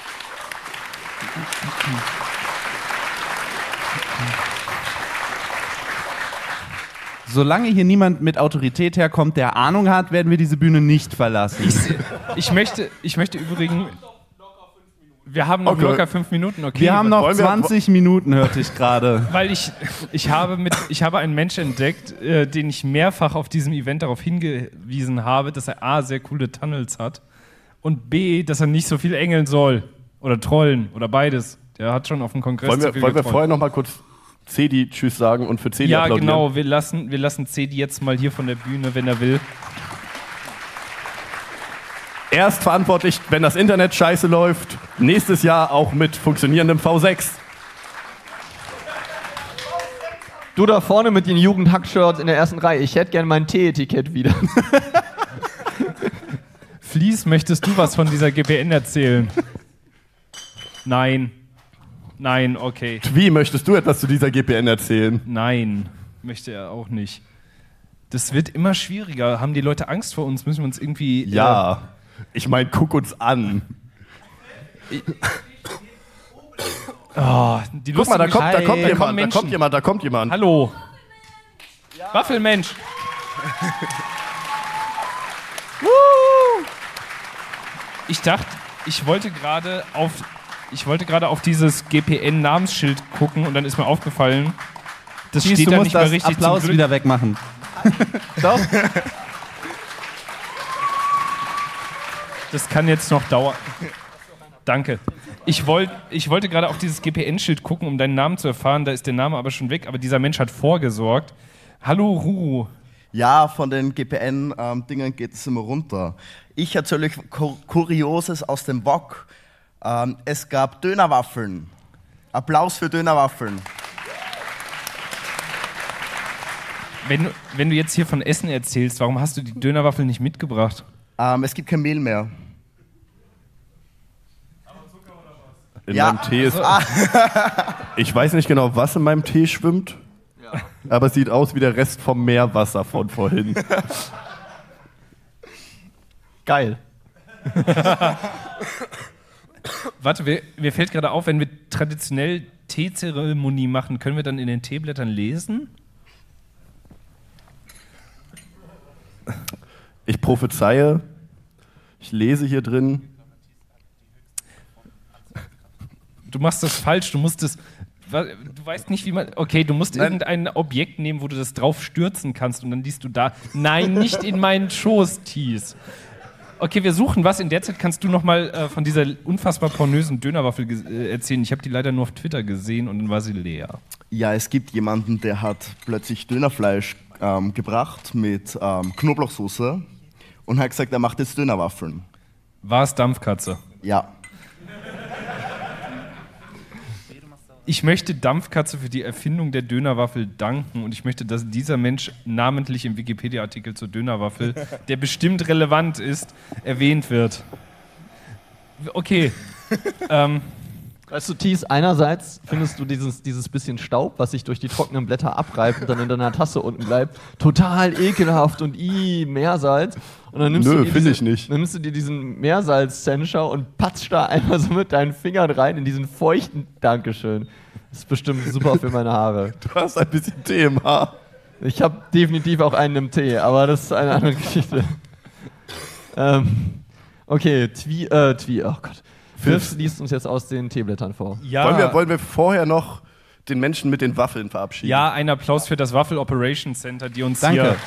Solange hier niemand mit Autorität herkommt, der Ahnung hat, werden wir diese Bühne nicht verlassen. Ich möchte, ich möchte übrigens... Wir haben noch Okay. locker fünf Minuten, okay. wir haben noch wollen wir- zwanzig Minuten, hörte ich gerade. Weil ich, ich, habe mit, ich habe einen Menschen entdeckt, äh, den ich mehrfach auf diesem Event darauf hingewiesen habe, dass er A, sehr coole Tunnels hat und B, dass er nicht so viel engeln soll. Oder trollen oder beides. Der hat schon auf dem Kongress Wollen zu wir, viel wollen wir getrollt. vorher noch mal kurz Cedi Tschüss sagen und für Cedi Ja, applaudieren? genau. Wir lassen, wir lassen Cedi jetzt mal hier von der Bühne, wenn er will. Er ist verantwortlich, wenn das Internet scheiße läuft. Nächstes Jahr auch mit funktionierendem V sechs. Du da vorne mit den Jugendhack-Shirts in der ersten Reihe, ich hätte gern mein Tee-Etikett wieder. Flies, möchtest du was von dieser G P N erzählen? Nein. Nein, okay. Wie möchtest du etwas zu dieser G P N erzählen? Nein, möchte er auch nicht. Das wird immer schwieriger. Haben die Leute Angst vor uns? Müssen wir uns irgendwie... Ja. Ich meine, guck uns an. Oh, die Guck mal, da lustigen- kommt, da Hi. kommt Da jemand, kommen da Menschen. kommt jemand, da kommt jemand. Hallo. Waffelmensch. Ich dachte, ich wollte gerade auf, ich wollte gerade auf dieses G P N-Namensschild gucken und dann ist mir aufgefallen, das Thies, steht du da musst nicht mehr das richtig. Applaus zum Glück. wieder wegmachen. Doch. Das kann jetzt noch dauern. Danke. Ich, wollt, ich wollte gerade auf dieses G P N-Schild gucken, um deinen Namen zu erfahren. Da ist der Name aber schon weg. Aber dieser Mensch hat vorgesorgt. Hallo, Ruru. Ja, von den G P N-Dingern ähm, geht es immer runter. Ich erzähle euch Kur Kurioses aus dem Bock. Ähm, es gab Dönerwaffeln. Applaus für Dönerwaffeln. Wenn, wenn du jetzt hier von Essen erzählst, warum hast du die Dönerwaffeln nicht mitgebracht? Ähm, es gibt kein Mehl mehr. In ja. meinem Tee ist... Ich weiß nicht genau, was in meinem Tee schwimmt, ja. aber es sieht aus wie der Rest vom Meerwasser von vorhin. Geil. Warte, mir, mir fällt gerade auf, wenn wir traditionell Teezeremonie machen, können wir dann in den Teeblättern lesen? Ich prophezeie, ich lese hier drin. Du machst das falsch, du musst es, du weißt nicht, wie man, okay, du musst Nein. irgendein Objekt nehmen, wo du das drauf stürzen kannst und dann liest du da, nein, nicht in meinen Schoß, Thies. Okay, wir suchen was, in der Zeit kannst du nochmal äh, von dieser unfassbar pornösen Dönerwaffel äh, erzählen. Ich habe die leider nur auf Twitter gesehen und dann war sie leer. Ja, es gibt jemanden, der hat plötzlich Dönerfleisch ähm, gebracht mit ähm, Knoblauchsoße und hat gesagt, er macht jetzt Dönerwaffeln. War es Dampfkatze? Ja. Ich möchte Dampfkatze für die Erfindung der Dönerwaffel danken und ich möchte, dass dieser Mensch namentlich im Wikipedia-Artikel zur Dönerwaffel, der bestimmt relevant ist, erwähnt wird. Okay. ähm. Weißt du, Thies, einerseits findest du dieses, dieses bisschen Staub, was sich durch die trockenen Blätter abreibt und dann in deiner Tasse unten bleibt, total ekelhaft und ih, Meersalz. Und dann nimmst Nö, du dir finde diese, ich nicht. Dann nimmst du dir diesen Meersalz-Sensor und patschst da einfach so mit deinen Fingern rein in diesen feuchten, Dankeschön. Das ist bestimmt super für meine Haare. Du hast ein bisschen Tee im Haar. Ich habe definitiv auch einen im Tee, aber das ist eine andere Geschichte. ähm, okay, Twi, äh, Twi, oh Gott. Phipps liest uns jetzt aus den Teeblättern vor. Ja. Wollen wir, wollen wir vorher noch den Menschen mit den Waffeln verabschieden? Ja, ein Applaus für das Waffel Operations Center, die uns Danke. hier...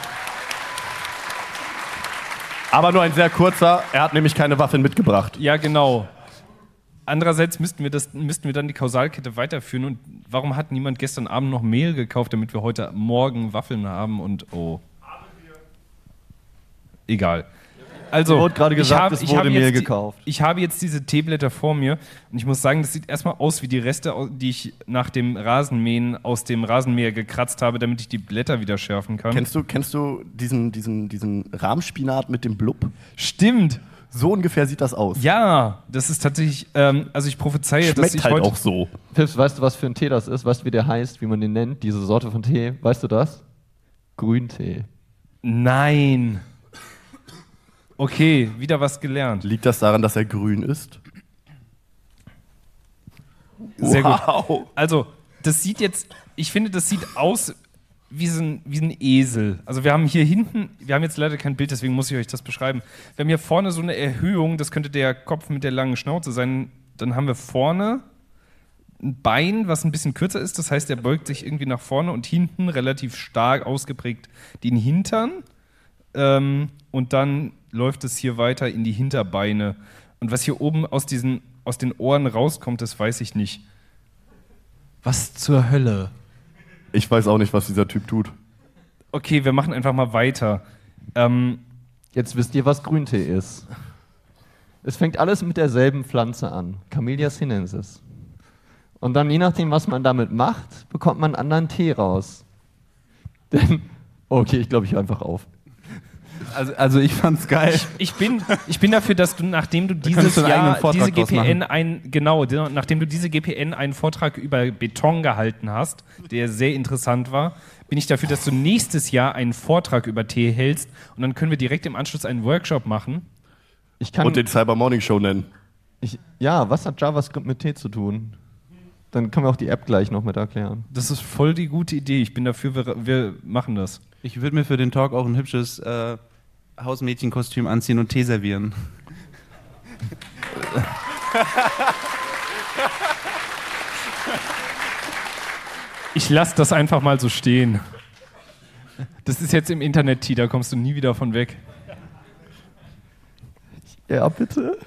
Aber nur ein sehr kurzer, er hat nämlich keine Waffeln mitgebracht. Ja, genau. Andererseits müssten wir, das, müssten wir dann die Kausalkette weiterführen. Und warum hat niemand gestern Abend noch Mehl gekauft, damit wir heute Morgen Waffeln haben und oh. Egal. Also, wurde gerade gesagt, ich hab, es ich wurde habe Mehl jetzt gekauft. Die, ich habe jetzt diese Teeblätter vor mir und ich muss sagen, das sieht erstmal aus wie die Reste, die ich nach dem Rasenmähen aus dem Rasenmäher gekratzt habe, damit ich die Blätter wieder schärfen kann. Kennst du, kennst du diesen, diesen, diesen Rahmspinat mit dem Blub? Stimmt. So ungefähr sieht das aus. Ja, das ist tatsächlich, ähm, also ich prophezeie, Schmeckt dass ich halt heute... auch so. Phipps, weißt du, was für ein Tee das ist? Weißt du, wie der heißt, wie man den nennt? Diese Sorte von Tee, weißt du das? Grüntee. Nein. Okay, wieder was gelernt. Liegt das daran, dass er grün ist? Sehr wow. gut. Also, das sieht jetzt, ich finde, das sieht aus wie so ein, wie ein Esel. Also wir haben hier hinten, wir haben jetzt leider kein Bild, deswegen muss ich euch das beschreiben. Wir haben hier vorne so eine Erhöhung, das könnte der Kopf mit der langen Schnauze sein. Dann haben wir vorne ein Bein, was ein bisschen kürzer ist, das heißt, er beugt sich irgendwie nach vorne und hinten relativ stark ausgeprägt den Hintern. Ähm, und dann läuft es hier weiter in die Hinterbeine. Und was hier oben aus, diesen, aus den Ohren rauskommt, das weiß ich nicht. Was zur Hölle? Ich weiß auch nicht, was dieser Typ tut. Okay, wir machen einfach mal weiter. Ähm, Jetzt wisst ihr, was Grüntee ist. Es fängt alles mit derselben Pflanze an. Camellia sinensis. Und dann, je nachdem, was man damit macht, bekommt man einen anderen Tee raus. Denn, okay, ich glaube, ich höre einfach auf. Also, also ich fand's geil. Ich, ich, bin, ich bin dafür, dass du, nachdem du dieses du Jahr diese G draus P N machen. ein, genau, nachdem du diese G P N einen Vortrag über Beton gehalten hast, der sehr interessant war, bin ich dafür, dass du nächstes Jahr einen Vortrag über Tee hältst und dann können wir direkt im Anschluss einen Workshop machen. Ich kann, Und den Cyber Morning Show nennen. ich, ja, was hat JavaScript mit Tee zu tun? Dann können wir auch die App gleich noch mit erklären. Das ist voll die gute Idee. Ich bin dafür, wir, wir machen das. Ich würde mir für den Talk auch ein hübsches äh, Hausmädchenkostüm anziehen und Tee servieren. Ich lasse das einfach mal so stehen. Das ist jetzt im Internet, Tee, da kommst du nie wieder von weg. Ja, bitte.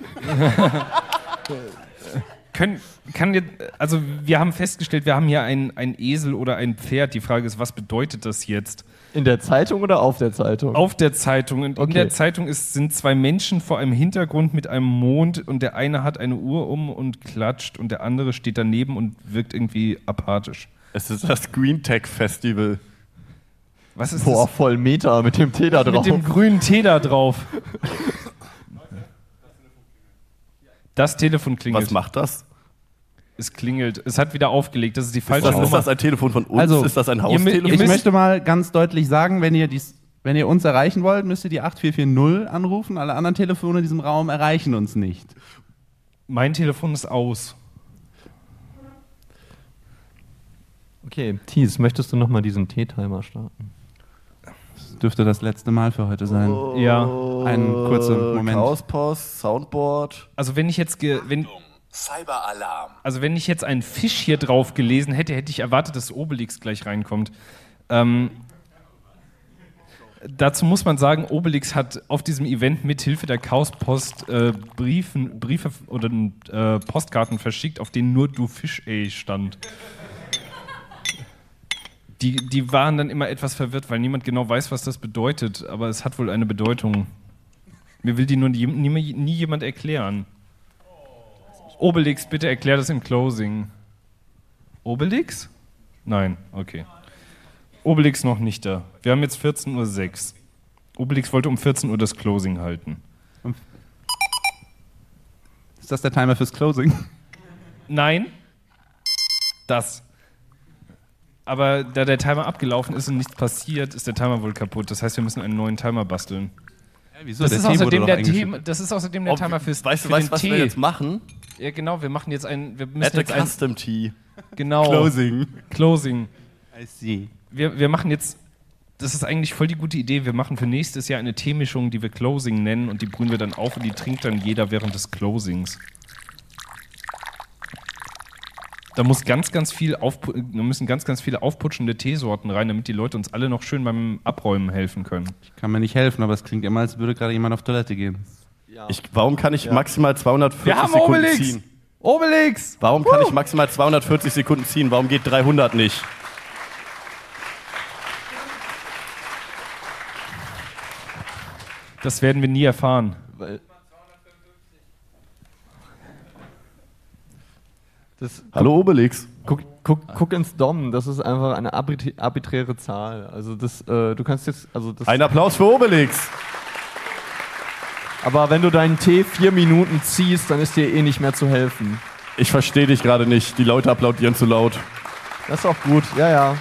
Können, kann jetzt, also wir haben festgestellt, wir haben hier einen Esel oder ein Pferd. Die Frage ist, was bedeutet das jetzt? In der Zeitung oder auf der Zeitung? Auf der Zeitung. Und Okay. in der Zeitung ist, sind zwei Menschen vor einem Hintergrund mit einem Mond und der eine hat eine Uhr um und klatscht und der andere steht daneben und wirkt irgendwie apathisch. Es ist das Green Tech Festival. Was ist Boah, das? voll Meter mit dem Tee da drauf. Mit dem grünen Tee da drauf. Das Telefon klingelt. Was macht das? Es klingelt. Es hat wieder aufgelegt. Das ist die falsche das, Nummer. Ist das ein Telefon von uns? Also, ist das ein ihr mü- Haustelefon? Ich möchte mal ganz deutlich sagen, wenn ihr, dies, wenn ihr uns erreichen wollt, müsst ihr die acht vier vier null anrufen. Alle anderen Telefone in diesem Raum erreichen uns nicht. Mein Telefon ist aus. Okay, Thies, möchtest du nochmal diesen Teetimer starten? Das dürfte das letzte Mal für heute sein. Oh, Ja. Ein kurzer Moment. Chaospost, Soundboard. Also wenn ich jetzt ge wenn Cyberalarm. Also wenn ich jetzt einen Fisch hier drauf gelesen hätte, hätte ich erwartet, dass Obelix gleich reinkommt. Ähm, dazu muss man sagen, Obelix hat auf diesem Event mit Hilfe der Chaospost äh, Briefen, Briefe oder äh, Postkarten verschickt, auf denen nur "Du Fisch, ey" stand. Die, die waren dann immer etwas verwirrt, weil niemand genau weiß, was das bedeutet, aber es hat wohl eine Bedeutung. Mir will die nur nie, nie, nie jemand erklären. Obelix, bitte erklär das im Closing. Obelix? Nein, okay. Obelix noch nicht da. Wir haben jetzt vierzehn Uhr sechs. Obelix wollte um vierzehn Uhr das Closing halten. Ist das der Timer fürs Closing? Nein. Das. Aber da der Timer abgelaufen ist und nichts passiert, ist der Timer wohl kaputt. Das heißt, wir müssen einen neuen Timer basteln. Ja, wieso? Das, Der ist Tee wurde außerdem doch der eingeschüttet. Thema, das ist außerdem der Oh, Timer fürs weißt du, für weißt, den was Tee. wir jetzt machen? Ja, genau, wir machen jetzt einen. Wir müssen Add a jetzt ein, Custom Tea. Genau. Closing. Closing. I see. Wir, wir machen jetzt. Das ist eigentlich voll die gute Idee. Wir machen für nächstes Jahr eine Teemischung, die wir Closing nennen und die brühen wir dann auf und die trinkt dann jeder während des Closings. Da muss ganz, ganz viel aufpu- da müssen ganz, ganz viele aufputschende Teesorten rein, damit die Leute uns alle noch schön beim Abräumen helfen können. Ich kann mir nicht helfen, aber es klingt immer, als würde gerade jemand auf Toilette gehen. Ich, warum kann ich Ja. maximal zweihundertvierzig Wir haben Sekunden Obelix! ziehen? Obelix! Warum kann ich maximal zweihundertvierzig Sekunden ziehen? Warum geht dreihundert nicht? Das werden wir nie erfahren. Weil das, Hallo Obelix. Guck, guck, guck ins Dom, das ist einfach eine arbit- arbiträre Zahl. Also das, äh, du kannst jetzt, also das. Ein Applaus für Obelix. Aber wenn du deinen Tee vier Minuten ziehst, dann ist dir eh nicht mehr zu helfen. Ich verstehe dich gerade nicht. Die Leute applaudieren zu laut. Das ist auch gut, ja, ja.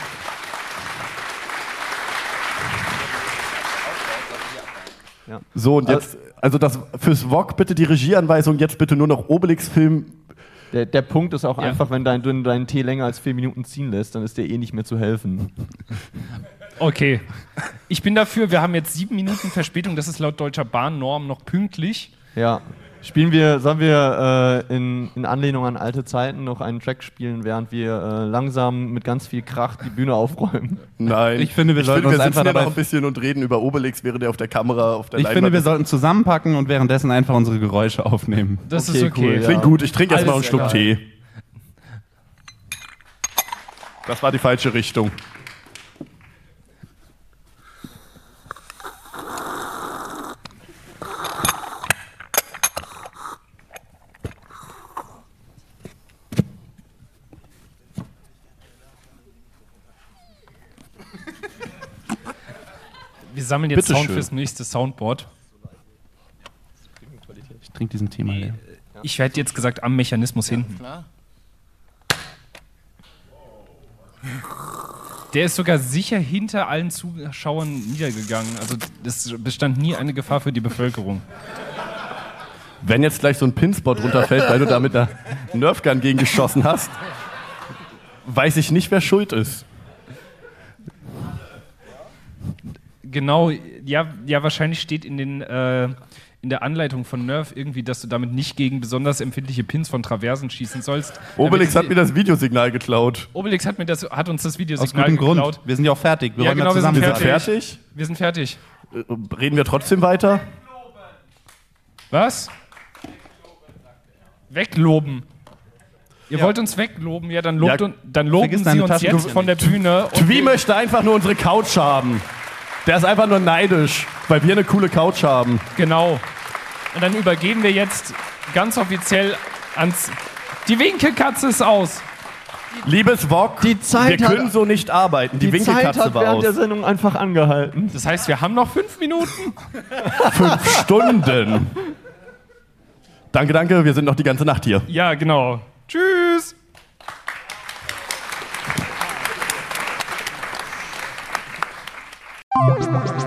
ja. So, und jetzt, also das fürs V O G bitte die Regieanweisung, jetzt bitte nur noch Obelix-Film. Der, der Punkt ist auch Ja. einfach, wenn dein, du deinen Tee länger als vier Minuten ziehen lässt, dann ist dir eh nicht mehr zu helfen. Okay. Ich bin dafür, wir haben jetzt sieben Minuten Verspätung, das ist laut Deutscher Bahnnorm noch pünktlich. Ja. Spielen wir, sollen wir äh, in, in Anlehnung an alte Zeiten noch einen Track spielen, während wir äh, langsam mit ganz viel Krach die Bühne aufräumen? Nein. Ich finde, wir ich sollten finde, wir uns sitzen einfach hier dabei- noch ein bisschen und reden über Obelix, während er auf der Kamera auf der Ich finde, Leinwand wir ist. sollten zusammenpacken und währenddessen einfach unsere Geräusche aufnehmen. Das ist okay. cool, Klingt ja. gut, ich trinke erstmal einen Alles Schluck klar. Tee. Das war die falsche Richtung. Wir sammeln jetzt Bitte Sound schön. fürs nächste Soundboard. Ich trinke diesen Tee mal leer. Ich werde jetzt gesagt am Mechanismus hinten. Klar. Der ist sogar sicher hinter allen Zuschauern niedergegangen. Also es bestand nie eine Gefahr für die Bevölkerung. Wenn jetzt gleich so ein Pinspot runterfällt, weil du da mit einer Nerfgun gegen geschossen hast, weiß ich nicht, wer schuld ist. Genau, ja, ja, wahrscheinlich steht in, den, äh, in der Anleitung von Nerf irgendwie, dass du damit nicht gegen besonders empfindliche Pins von Traversen schießen sollst. Obelix Damit- hat mir das Videosignal geklaut. Obelix hat, mir das, hat uns das Aus Videosignal gutem Grund. geklaut. Wir sind ja auch fertig. Wir Ja, räumen genau, wir sind zusammen. Wir sind fertig. Wir sind fertig. Äh, Reden wir trotzdem weiter? Was? Wegloben. Ihr Ja. wollt uns wegloben? Ja, dann, lobt Ja, und, dann loben vergiss Sie deine uns Taschentuch jetzt von der Bühne. und Twi wir- möchte einfach nur unsere Couch haben. Der ist einfach nur neidisch, weil wir eine coole Couch haben. Genau. Und dann übergeben wir jetzt ganz offiziell ans... Die Winkelkatze ist aus. Liebes Wok, Die Zeit wir hat- können so nicht arbeiten. Die, Die Zeit Winkelkatze hat war während aus. der Sendung einfach angehalten. Das heißt, wir haben noch fünf Minuten? Fünf Stunden. Danke, danke, wir sind noch die ganze Nacht hier. Ja, genau. Tschüss. Thank you.